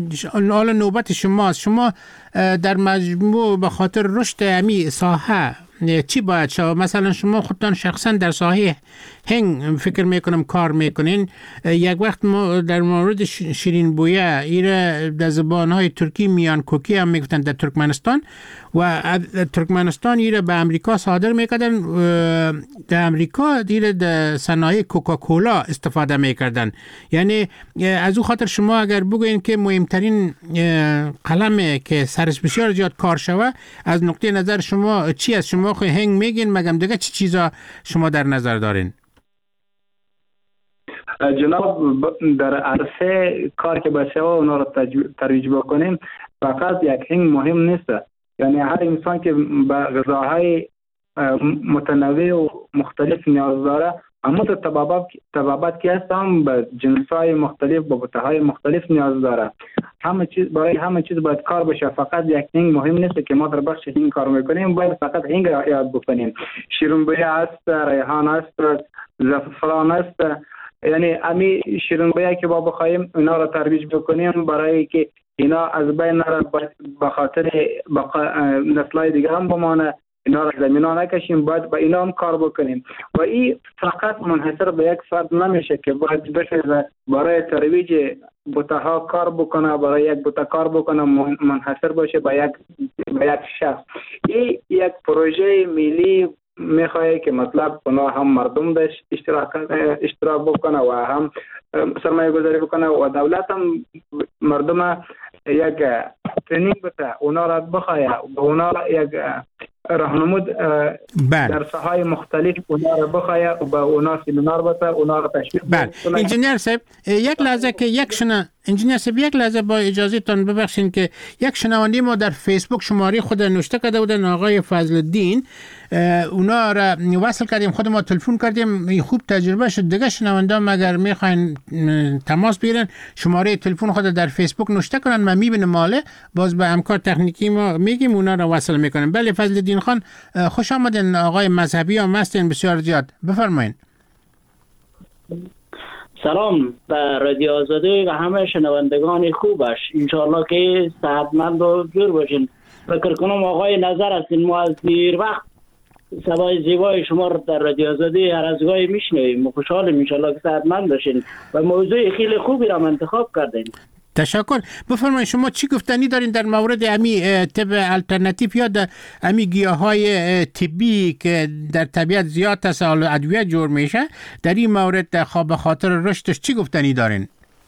حالا نوبت شماست. شما در مجموع به خاطر رشد امی ساحه چی باید شد؟ مثلا شما خودتان شخصا در ساحه هنگ فکر میکنم کار میکنین. یک وقت ما در مورد شیرین بویه ایره در زبانهای ترکی میان کوکی هم میگفتن در ترکمنستان و ترکمنستان ایره به امریکا صادر میکردن. در امریکا ایره در صنایع کوکاکولا استفاده میکردن. یعنی از او خاطر شما اگر بگوین که مهمترین قلمه که سرش بسیار زیاد کار شوه، از نقطه نظر شما چی است؟ شما خو هنگ میگین، مگم دیگه چی چیزا شما در نظر دارین؟ جناب در عرصه کار که باشه و اونا رو ترویج بکنیم فقط یک هنگ مهم نیست. یعنی هر انسان که به غذاهای متنوع و مختلف نیاز داره، اما تو طبابت طبابت که هست هم به جنس‌های مختلف با بوته‌های مختلف نیاز داره. همه چیز برای همه چیز باید کار بشه. فقط یک هنگ مهم نیست که ما در بخش هنگ کار میکنیم باید فقط هنگ را یاد بکنیم. شیرین بویه است، ریحان است، زعفران است. یعنی امی شیرین بویه که با بخوایم اینا را ترویج بکنیم برای که اینا از بین نره، به خاطر نسل‌های دیگه هم بمانه، اینا را زمینا نکشیم، باید با اینا هم کار بکنیم. و این فقط منحصر به یک فرد نمیشه که باید بشه برای ترویج بوتها کار بکنه، برای یک بوته کار بکنه منحصر باشه به یک به یک شخص. این یک پروژه ملی میخواه که مطلب اونا هم مردم داشت اشتراک اشتراک بکنه و هم سرمایه گذاری بکنه و دولت هم مردم یک ترینینگ بده، اونا را بخواه و اونا یک راهنمود در ساحهای مختلف اونا را بخواه و به اونا سیمینار بده، اونا را تشویق کنه. انجینیر صاحب یک لحظه که یک شنه انجینیر صاحب یک لحظه با اجازه تان ببخشین که یک شنونده ما در فیسبوک شماره خود نوشته کرده بودن، آقای فضل الدین، اونا را وصل کردیم، خود ما تلفن کردیم، خوب تجربه شد. دیگه شنونده مگر میخواین تماس بگیرن شماره تلفن خود در فیسبوک نوشته کنن، من میبینم ماله، باز به همکار تکنیکی ما میگیم اونا را وصل میکنن. بله فضل الدین خان خوش آمدین. آقای مذهبی هم هستین بسیار زیاد، بفرمایید. سلام به رادیو آزادی و همه شنوندگان خوبش، انشاءالله که صحتمند و جور باشین. فکر کنم آقای نظر هستین، ما از دیر وقت صدای زیبای شما رو در رادیو آزادی هر از گاهی میشنویم. خوشحالیم انشاءالله که صحتمند باشین و موضوع خیلی خوبی را انتخاب کردین. تشکر. بفرمایید شما چی گفتنی دارین در مورد امی طب الटरनेटिव یا در امی گیاهای طبی که در طبیعت زیاد تسهیل ادویه جور میشه، در این مورد خواب خاطر رشدش چی گفتنی دارین؟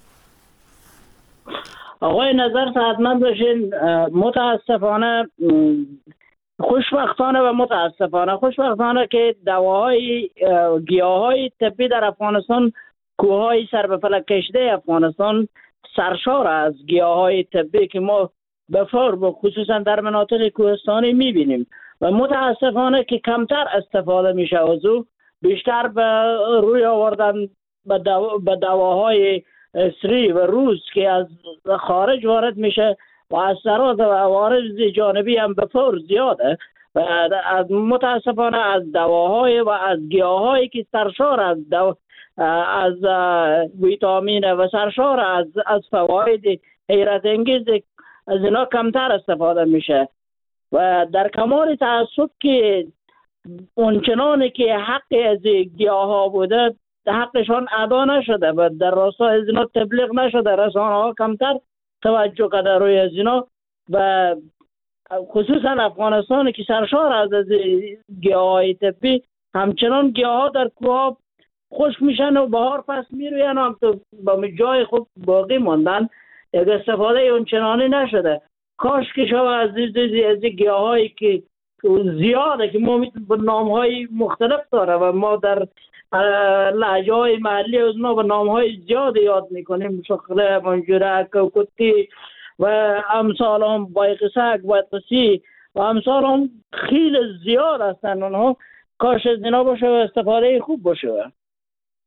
آقای نظر صحتمند باشین. متاسفانه خوشبختانه و متاسفانه خوشبختانه که دواهای گیاهای طبی در افغانستان، کوههای سر به فلک کشیده افغانستان سرشار از گیاهای طبی که ما به فور خصوصا در مناطق کوهستانی میبینیم و متاسفانه که کمتر استفاده میشه از او، بیشتر به روی آوردن به دواهای سری و روز که از خارج وارد میشه و اثرات و عوارض جانبی هم به فور زیاده و از متاسفانه از دواهای و از گیاهایی که سرشار از دو از ویتامین و سرشار از از فواید حیرت انگیز از اینا کمتر استفاده میشه و در کمال تاسف که اونچنانی که حق از گیاه ها بوده حقشان ادا نشده و در راستا از اینا تبلیغ نشده، رسانه ها کمتر توجه کرده روی از اینا و خصوصا افغانستان که سرشار از از گیاه های طبی، همچنان گیاه ها در کوه خوش میشن و بهار پس میروین هم تو با جای خوب باقی موندن، یک استفاده اونچنانی نشده. کاش که شما از از گیاه هایی که زیاده که ما به نام های مختلف داره و ما در لهجه های محلی از ما به نام های زیاد یاد میکنیم، شخله، منجورک، کتی و امثال هم بایقسک، بایقسی و امثال هم خیلی زیاد هستن. اونها کاش از اینا باشه و استفاده خوب باشه.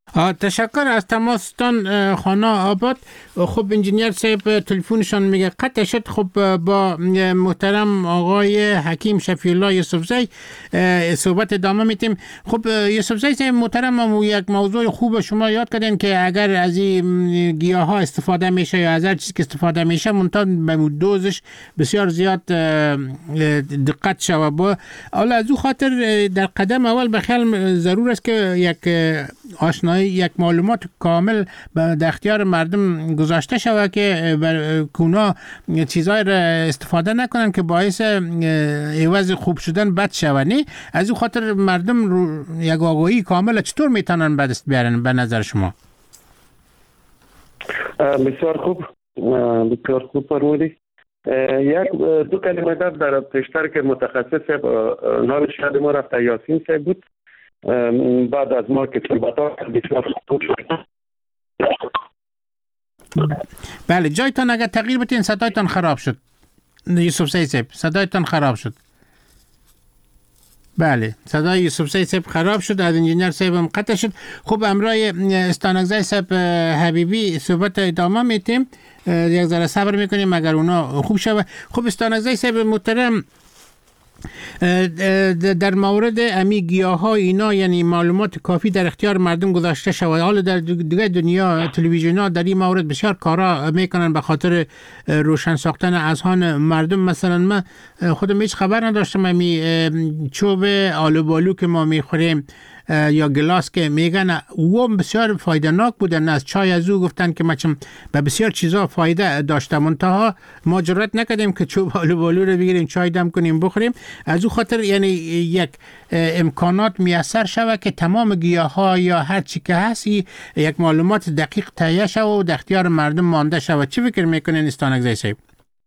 تشکر از تماستان خانه آباد. خب انجینیر صاحب تلفنشان میگه قطع شد. خب با محترم آقای حکیم شفیع الله یوسفزی صحبت ادامه میتیم. خب یوسفزی صاحب محترم، یک موضوع خوب شما یاد کردین که اگر از این گیاه ها استفاده میشه یا از هر چیزی که استفاده میشه منتها به دوزش بسیار زیاد دقت شوه. با حالا از او خاطر در قدم اول بخیال ضرور است که یک آشنایی، یک معلومات کامل در اختیار مردم گذاشته شود که کونا چیزای را استفاده نکنن که باعث عوض خوب شدن بد شود. نه از او خاطر مردم یک آگاهی کامل چطور میتونن به دست بیارن به نظر شما؟ بسیار خوب، بسیار خوب فرمودی. یک دو کلمه در پیشتر که متخصص نام شاید ما رفته یاسین صاحب بود، بعد از ما که صحبت‌ها بسیار خوب شد. بله جایتان اگر تغییر بتین صدایتان خراب شد. یوسفزی صاحب صدایتان خراب شد. بله صدای یوسفزی صاحب خراب شد، از انجینیر صاحب هم قطع شد. خب امرای استانکزی صاحب حبیبی صحبت ادامه میتیم، یک ذره صبر میکنیم اگر اونا خوب شود. خب استانکزی صاحب محترم، در مورد امی گیاه ها اینا یعنی معلومات کافی در اختیار مردم گذاشته شود. حالا در دیگه دنیا تلویزیون ها در این مورد بسیار کارا میکنن به خاطر روشن ساختن اذهان مردم. مثلا من خودم هیچ خبر نداشتم امی چوب آلو بالو که ما میخوریم یا گلاس که میگن او بسیار فایده ناک بودن. از چای از او گفتن که مچم به بسیار چیزا فایده داشته، منتها ما جرئت نکردیم که چوب آلو بالو رو بگیریم چای دم کنیم بخوریم. از او خاطر یعنی یک امکانات میسر شود که تمام گیاه ها یا هر چی که هست یک معلومات دقیق تهیه شود و در اختیار مردم مانده شود. چی فکر میکنین استانکزی صاحب؟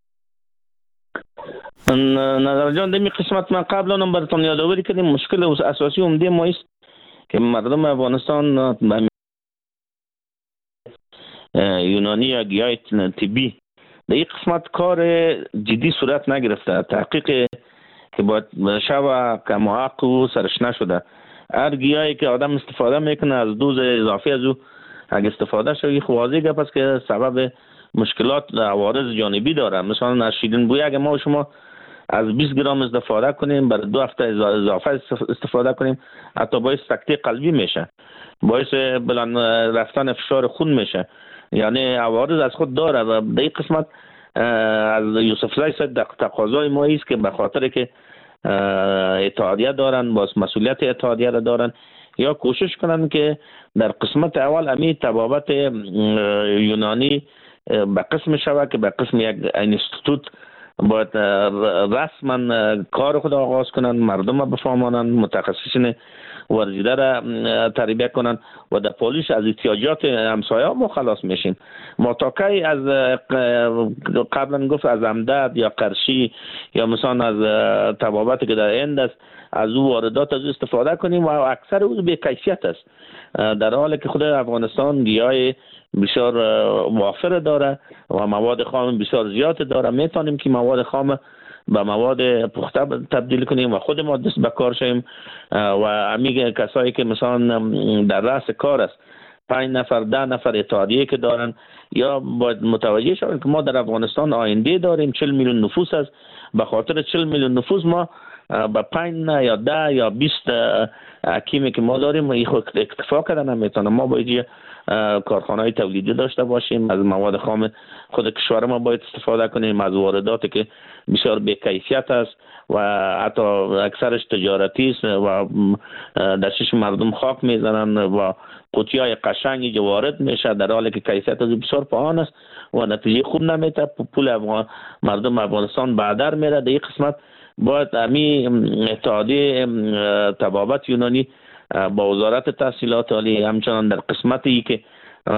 نظر جان دمی قسمت من قبلا هم براتون یادآوری کردیم مشکل اساسی عمده ما است که مردم افغانستان یونانی یا گیاه طبی در این قسمت کار جدی صورت نگرفته. تحقیق که باید شوه که محقق و سرش نشده. هر گیاهی که آدم استفاده میکنه از دوز اضافی از او اگه استفاده شوی واضح گپ است که سبب مشکلات عوارض جانبی داره. مثلا از شیرین بویی اگه ما و شما از بیست گرم استفاده کنیم برای دو هفته اضافه استفاده کنیم حتی باعث سکته قلبی میشه، باعث بلند رفتن فشار خون میشه، یعنی عوارض از خود داره. و در این قسمت از یوسفزی صاحب تقاضای ما است که به خاطر که اتحادیه دارن، باز مسئولیت اتحادیه را دارن، یا کوشش کنن که در قسمت اول امی طبابت یونانی به قسم شود که به قسم یک انستیتوت باید رسما کار خود آغاز کنن، مردم را بفهمانن، متخصصین ورزیده را تربیه کنن و در پولیش از احتیاجات همسایه ما خلاص میشیم. ما تا کی از قبلا گفت از امداد یا قرشی یا مثلا از طبابت که در هند است از او واردات از استفاده کنیم و اکثر او به کیفیت است، در حالی که خود افغانستان گیاه بسیار وافر داره و مواد خام بسیار زیاد داره. میتونیم که مواد خام به مواد پخته تبدیل کنیم و خود ما دست به کار شیم و امی کسایی که مثلا در رأس کار است پنج نفر ده نفر اتحادیه که دارن یا باید متوجه شوند که ما در افغانستان آینده داریم. چهل میلیون نفوس است، به خاطر چهل میلیون نفوس ما با پنج یا ده یا بیست حکیمی که ما داریم این خود اکتفا کردن نمیتونه. ما باید کارخانه‌های تولیدی داشته باشیم، از مواد خام خود کشور ما باید استفاده کنیم، از وارداتی که بسیار بی کیفیت است و حتی اکثرش تجارتی است و در چشم مردم خاک میزنن و قوطی‌های قشنگی وارد میشه در حالی که کیفیت از بسیار پایین است و نتیجه خوب نمیده. پول افغان مردم افغانستان بعدر میره. در این قسمت باید امی اتحادیه طبابت یونانی با وزارت تحصیلات عالی همچنان در قسمتی که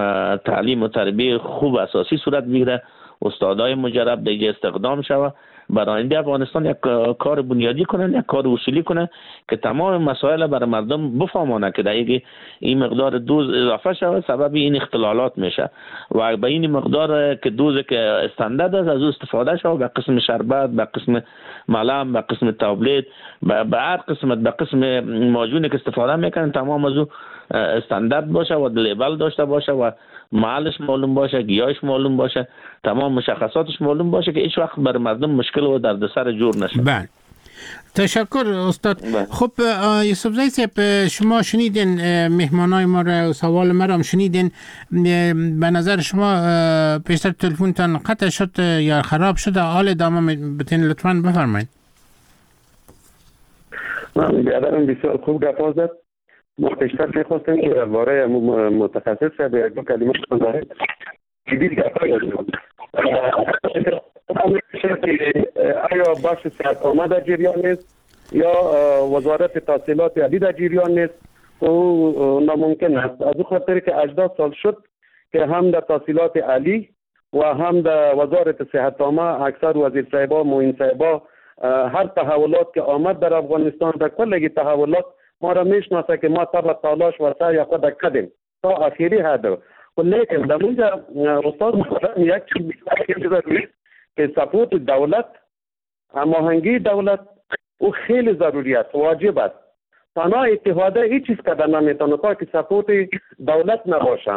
تعلیم و تربیه خوب اساسی صورت میگیره استادای مجرب دیگه استخدام شوه برای آینده افغانستان یک کار بنیادی کنن، یک کار اصولی کنن که تمام مسائل برای مردم بفهمونه که دیگه این مقدار دوز اضافه شود سبب این اختلالات میشه و به این مقدار که دوز که استاندارد است از استفاده شود به قسم شربت، به قسم ملم، به قسم تابلت، به هر قسمت، به قسم ماجونی که استفاده میکنن تمام از او استاندارد باشه و لیبل داشته باشه و محلش معلوم باشه، گیاهش معلوم باشه، تمام مشخصاتش معلوم باشه که هیچ وقت بر مردم مشکل و دردسر جور نشه. بله تشکر استاد. خب یوسف زی صاحب شما شنیدین مهمانای ما را، سوال ما را شنیدین. به نظر شما پیشتر تلفنتان قطع شد یا خراب شد؟ حال ادامه بتین لطفاً بفرمایید. من بیادرم بسیار خوب گپ زد. ما پیشتر می‌خواستیم که درباره متخصص شد یک دو کلمه بگوید. جدید گپ آیا بخش صحت عامه در جریان نیست یا وزارت تحصیلات عالی در جریان نیست؟ او ناممکن است. از او خاطر که هجده سال شد که هم در تحصیلات عالی و هم در وزارت صحت عامه اکثر وزیر صاحبا، معین صاحبا هر تحولات که آمد در افغانستان، در کلگی تحولات ما را میشناسه که ما طبع تلاش و سعی خود کردیم تا آخری حد. لیکن در اونجا استاد محترم یک چیز ضروری که سپورت دولت، هماهنگی دولت او خیلی ضروری است، واجب است. تنها اتحاده هیچ چیز کردن نمیتونه تا که سپورت دولت نباشه.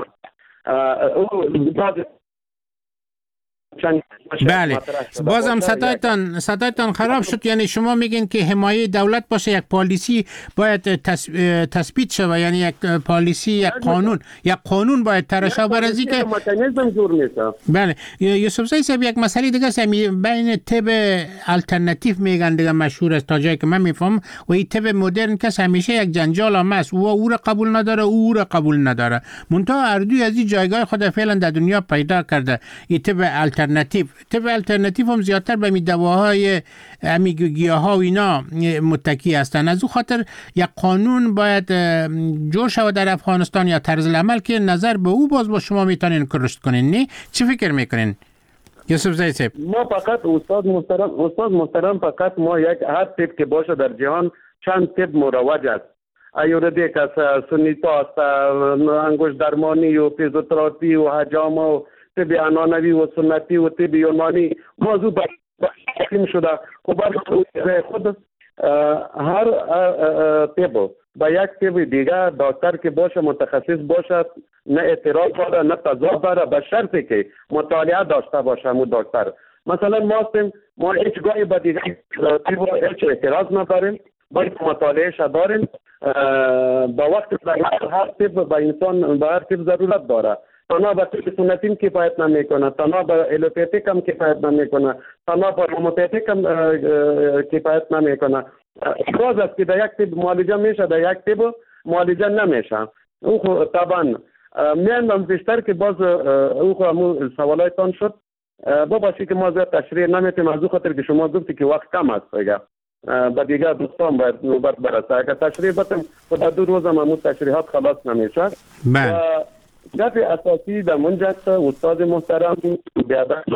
بله بازم صدایتان صدایتان خراب شد. یعنی شما میگین که حمایه دولت باشه، یک پالیسی باید تثبیت شود، یعنی یک پالیسی، یک قانون یک قانون باید طرح شود برای اینکه مکانیزم جور میشه. بله یوسف زی صاحب یک مسئله دیگه است، بین طب الटरनेटिव میگن دیگه، مشهور است تا جایی که من میفهم، و این طب مدرن که همیشه یک جنجال هم است، و او را قبول نداره او را قبول نداره. منتها اردوی از این جایگاه خود فعلا در دنیا پیدا کرده. این طب الटरनेटिव طب الटरनेटिव هم زیادتر به می دواهای می گیاها و اینا متکی هستند. از او خاطر یک قانون باید جور شود در افغانستان یا طرز العمل که نظر به او باز با شما میتونین کرشت کنین. نه چی فکر میکنین یوسف زی صاحب؟ ما فقط استاد محترم استاد محترم فقط ما یک هر طب که باشه در جهان چند طب مروج است. آیوردیک است، سنیتا است، انگشت درمانی و فیزیوتراپی و حجامه و طب عنعنوی و سنتی و طب یونانی موضوع بحث شده. خب خود هر طب با یک طب دیگر دکتر که باشه، متخصص باشه، نه اعتراض داره نه تضاد داره، به شرطی که مطالعه داشته باشه همون دکتر. مثلا ما هستیم، ما هیچ گاهی به دیگر طب هیچ اعتراض نداریم، باید مطالعهش داریم. با وقت هر طب به انسان به هر طب ضرورت داره. تنها به طب سنتی کفایت نمیکنه، تنها به الوپاتیک هم کفایت نمیکنه، تنها به هومیوپاتیک هم کفایت نمیکنه. باز است که در یک طب معالجه میشه، در یک طب معالجه نمیشه. او طبعا میاندم بیشتر که باز او همون سوالایتان شد بباشی که ما زیاد تشریح نمیتیم از او خاطر که شما گفتی که وقت کم است. دیگه با دیگر دوستان باید نوبت برسه. اگر تشریح بتیم خدا دو روز هم همون تشریحات خلاص نمیشه. بله گپ اساسی در منجا است استاد محترم بیادر.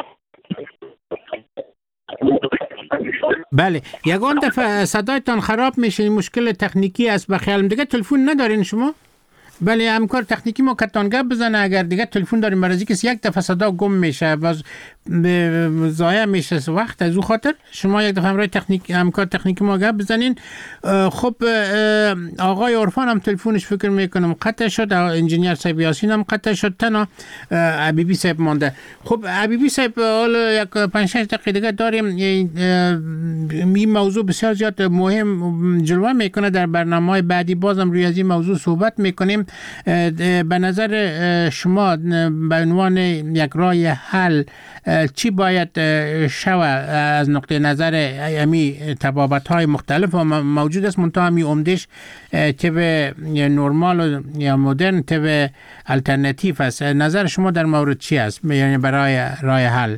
بله یگان دفعه صدایتان خراب میشه، مشکل تکنیکی است. بخیالم دیگه تلفن ندارین شما؟ بله همکار تکنیکی ما کتان گپ بزنه اگر دیگه تلفن داریم، برای اینکه یک دفعه صدا گم میشه باز ضایع میشه وقت. از او خاطر شما یک دفعه همراه تکنیک همکار تکنیکی ما گپ بزنین. خب آقای عرفان هم تلفنش فکر میکنم قطع شد، انجینیر صاحب یاسین هم قطع شد، تنها حبیبی صاحب مانده. خب حبیبی صاحب حالا یک پنج شش دقیقه دیگه داریم. این موضوع بسیار زیاد مهم جلوه میکنه در برنامه‌های بعدی، بازم روی از این موضوع صحبت میکنیم. به نظر شما به عنوان یک راه حل چی باید شود از نقطه نظر امی تبابت‌های مختلف و موجود است، منتها همی عمدش طب نرمال یا مدرن، طب الटरनेटिव است. نظر شما در مورد چی است یعنی برای راه حل؟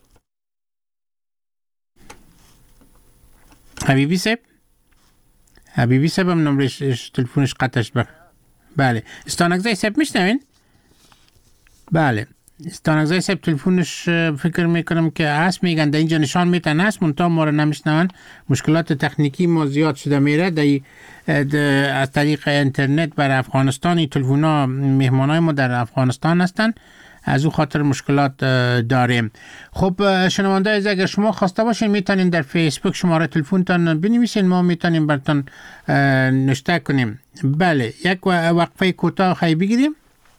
حبیبی صاحب حبیبی صاحب هم نمرش تلفنش قطعش بر. بله استانک زی صاحب میشنوین؟ بله استانگزای سب تلفونش فکر میکنم که هست، میگن در اینجا نشان میتن هست منطقه ما رو نمیشنون. مشکلات تکنیکی ما زیاد شده میره در از طریق اینترنت بر افغانستان. تلفون ها مهمان های ما در افغانستان هستن، از او خاطر مشکلات داریم. خب شنونده از اگر شما خواسته باشین میتونین در فیسبوک شماره تلفنتان بنویسین، ما میتونیم براتون نشته کنیم. بله یک وقفه کوتاه خواهی بگیریم.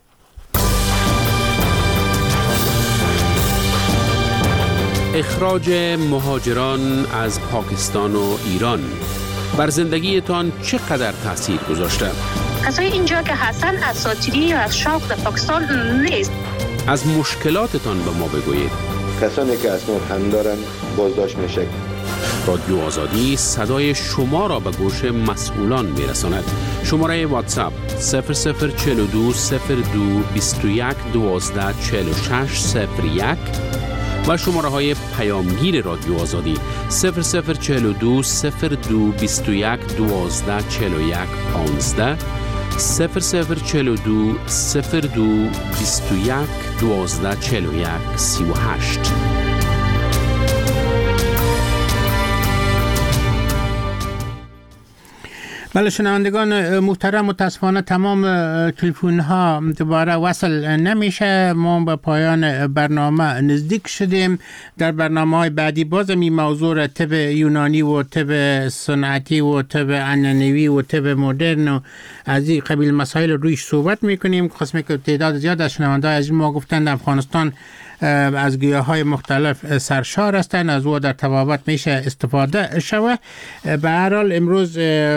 اخراج مهاجران از پاکستان و ایران بر زندگیتان چقدر تاثیر گذاشته؟ کسای اینجا که هستن اساطیری و از شوق در پاکستان نیست. از مشکلاتتان به ما بگویید. کسانی که اسناد هم دارن بازداشت میشه. رادیو آزادی صدای شما را به گوش مسئولان میرساند. شماره واتساپ صفر صفر چهل و دو صفر دو بیست و یک دوازده چهل و شش صفر یک و شماره های پیامگیر رادیو آزادی صفر صفر چهل و دو صفر دو بیست و یک دوازده چهل و یک پانزده صفر صفر چهل و دو صفر دو بیست و یک دوازده چهل و یک سی و هشت. بله شنوندگان محترم، متاسفانه تمام تلفن ها دوباره وصل نمیشه. ما به پایان برنامه نزدیک شدیم. در برنامه های بعدی بازم این موضوع طب یونانی و طب صنعتی و طب عنعنوی و طب مدرن و از این قبیل مسائل رویش صحبت میکنیم. قسمی که تعداد زیاد از شنونده از ما گفتند افغانستان از گیاهای مختلف سرشار هستند، از او در طبابت میشه استفاده شوه. به هر حال امروز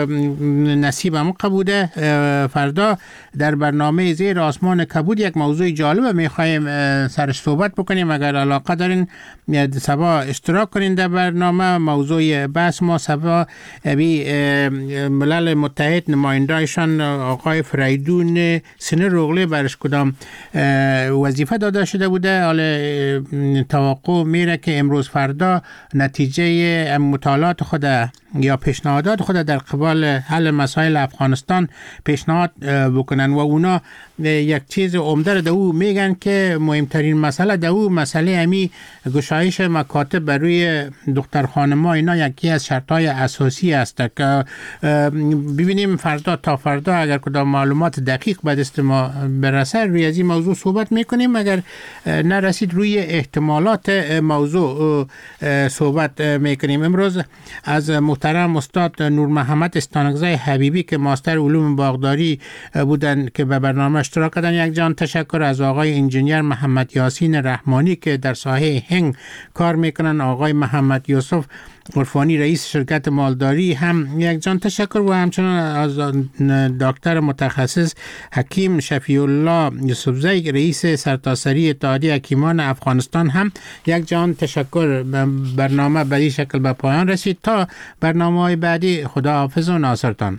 نصیبم قبوده، فردا در برنامه زیر آسمان کبود یک موضوع جالب میخوایم سرش صحبت بکنیم. اگر علاقه دارین سبا اشتراک کنین در برنامه. موضوع بحث ما سبا بی ملل متحد نمایندهشان آقای فریدون سینه روغلی برش کدام وظیفه داده شده بوده. حالا توقع میره که امروز فردا نتیجه مطالعات خود یا پیشنهادات خود در قبال حل مسائل افغانستان پیشنهاد بکنن و اونا یک چیز عمده در او میگن که مهمترین مسئله در او مسئله امی گشایش مکاتب برای دختر خانم ها اینا یکی از شرطهای اساسی است که ببینیم فردا تا فردا اگر کدام معلومات دقیق به دست ما برسه روی از این موضوع صحبت میکنیم. اگر نرسید روی احتمالات موضوع صحبت میکنیم. امروز از محترم استاد نور محمد استانگزای حبیبی که ماستر علوم باغداری بودن که به برنامه اشتراک کردن یک جان تشکر. از آقای انجینیر محمد یاسین رحمانی که در ساحه هنگ کار میکنن، آقای محمد یوسف عرفانی رئیس شرکت مالداری هم یک جان تشکر و همچنان از دکتر متخصص حکیم شفیع الله یوسفزی رئیس سرتاسری اتحادیه حکیمان افغانستان هم یک جان تشکر. برنامه به این شکل به پایان رسید. تا برنامه های بعدی خداحافظ و ناصرتان.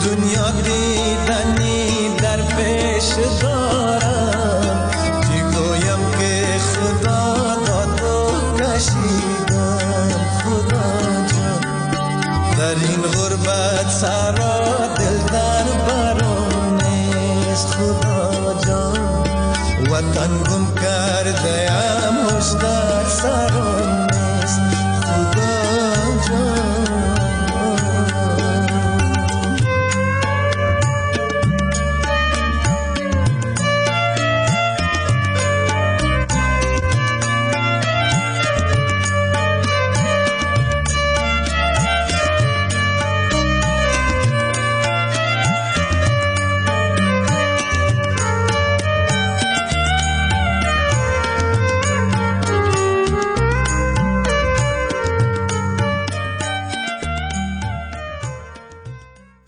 دنیا دیدنی در پیش دارم، چی گویم که خدا داد و کشیدم. خدا جان در این غربت سرا دل در برام نیست. خدا جان وطن گم کرده ام هشدار سرا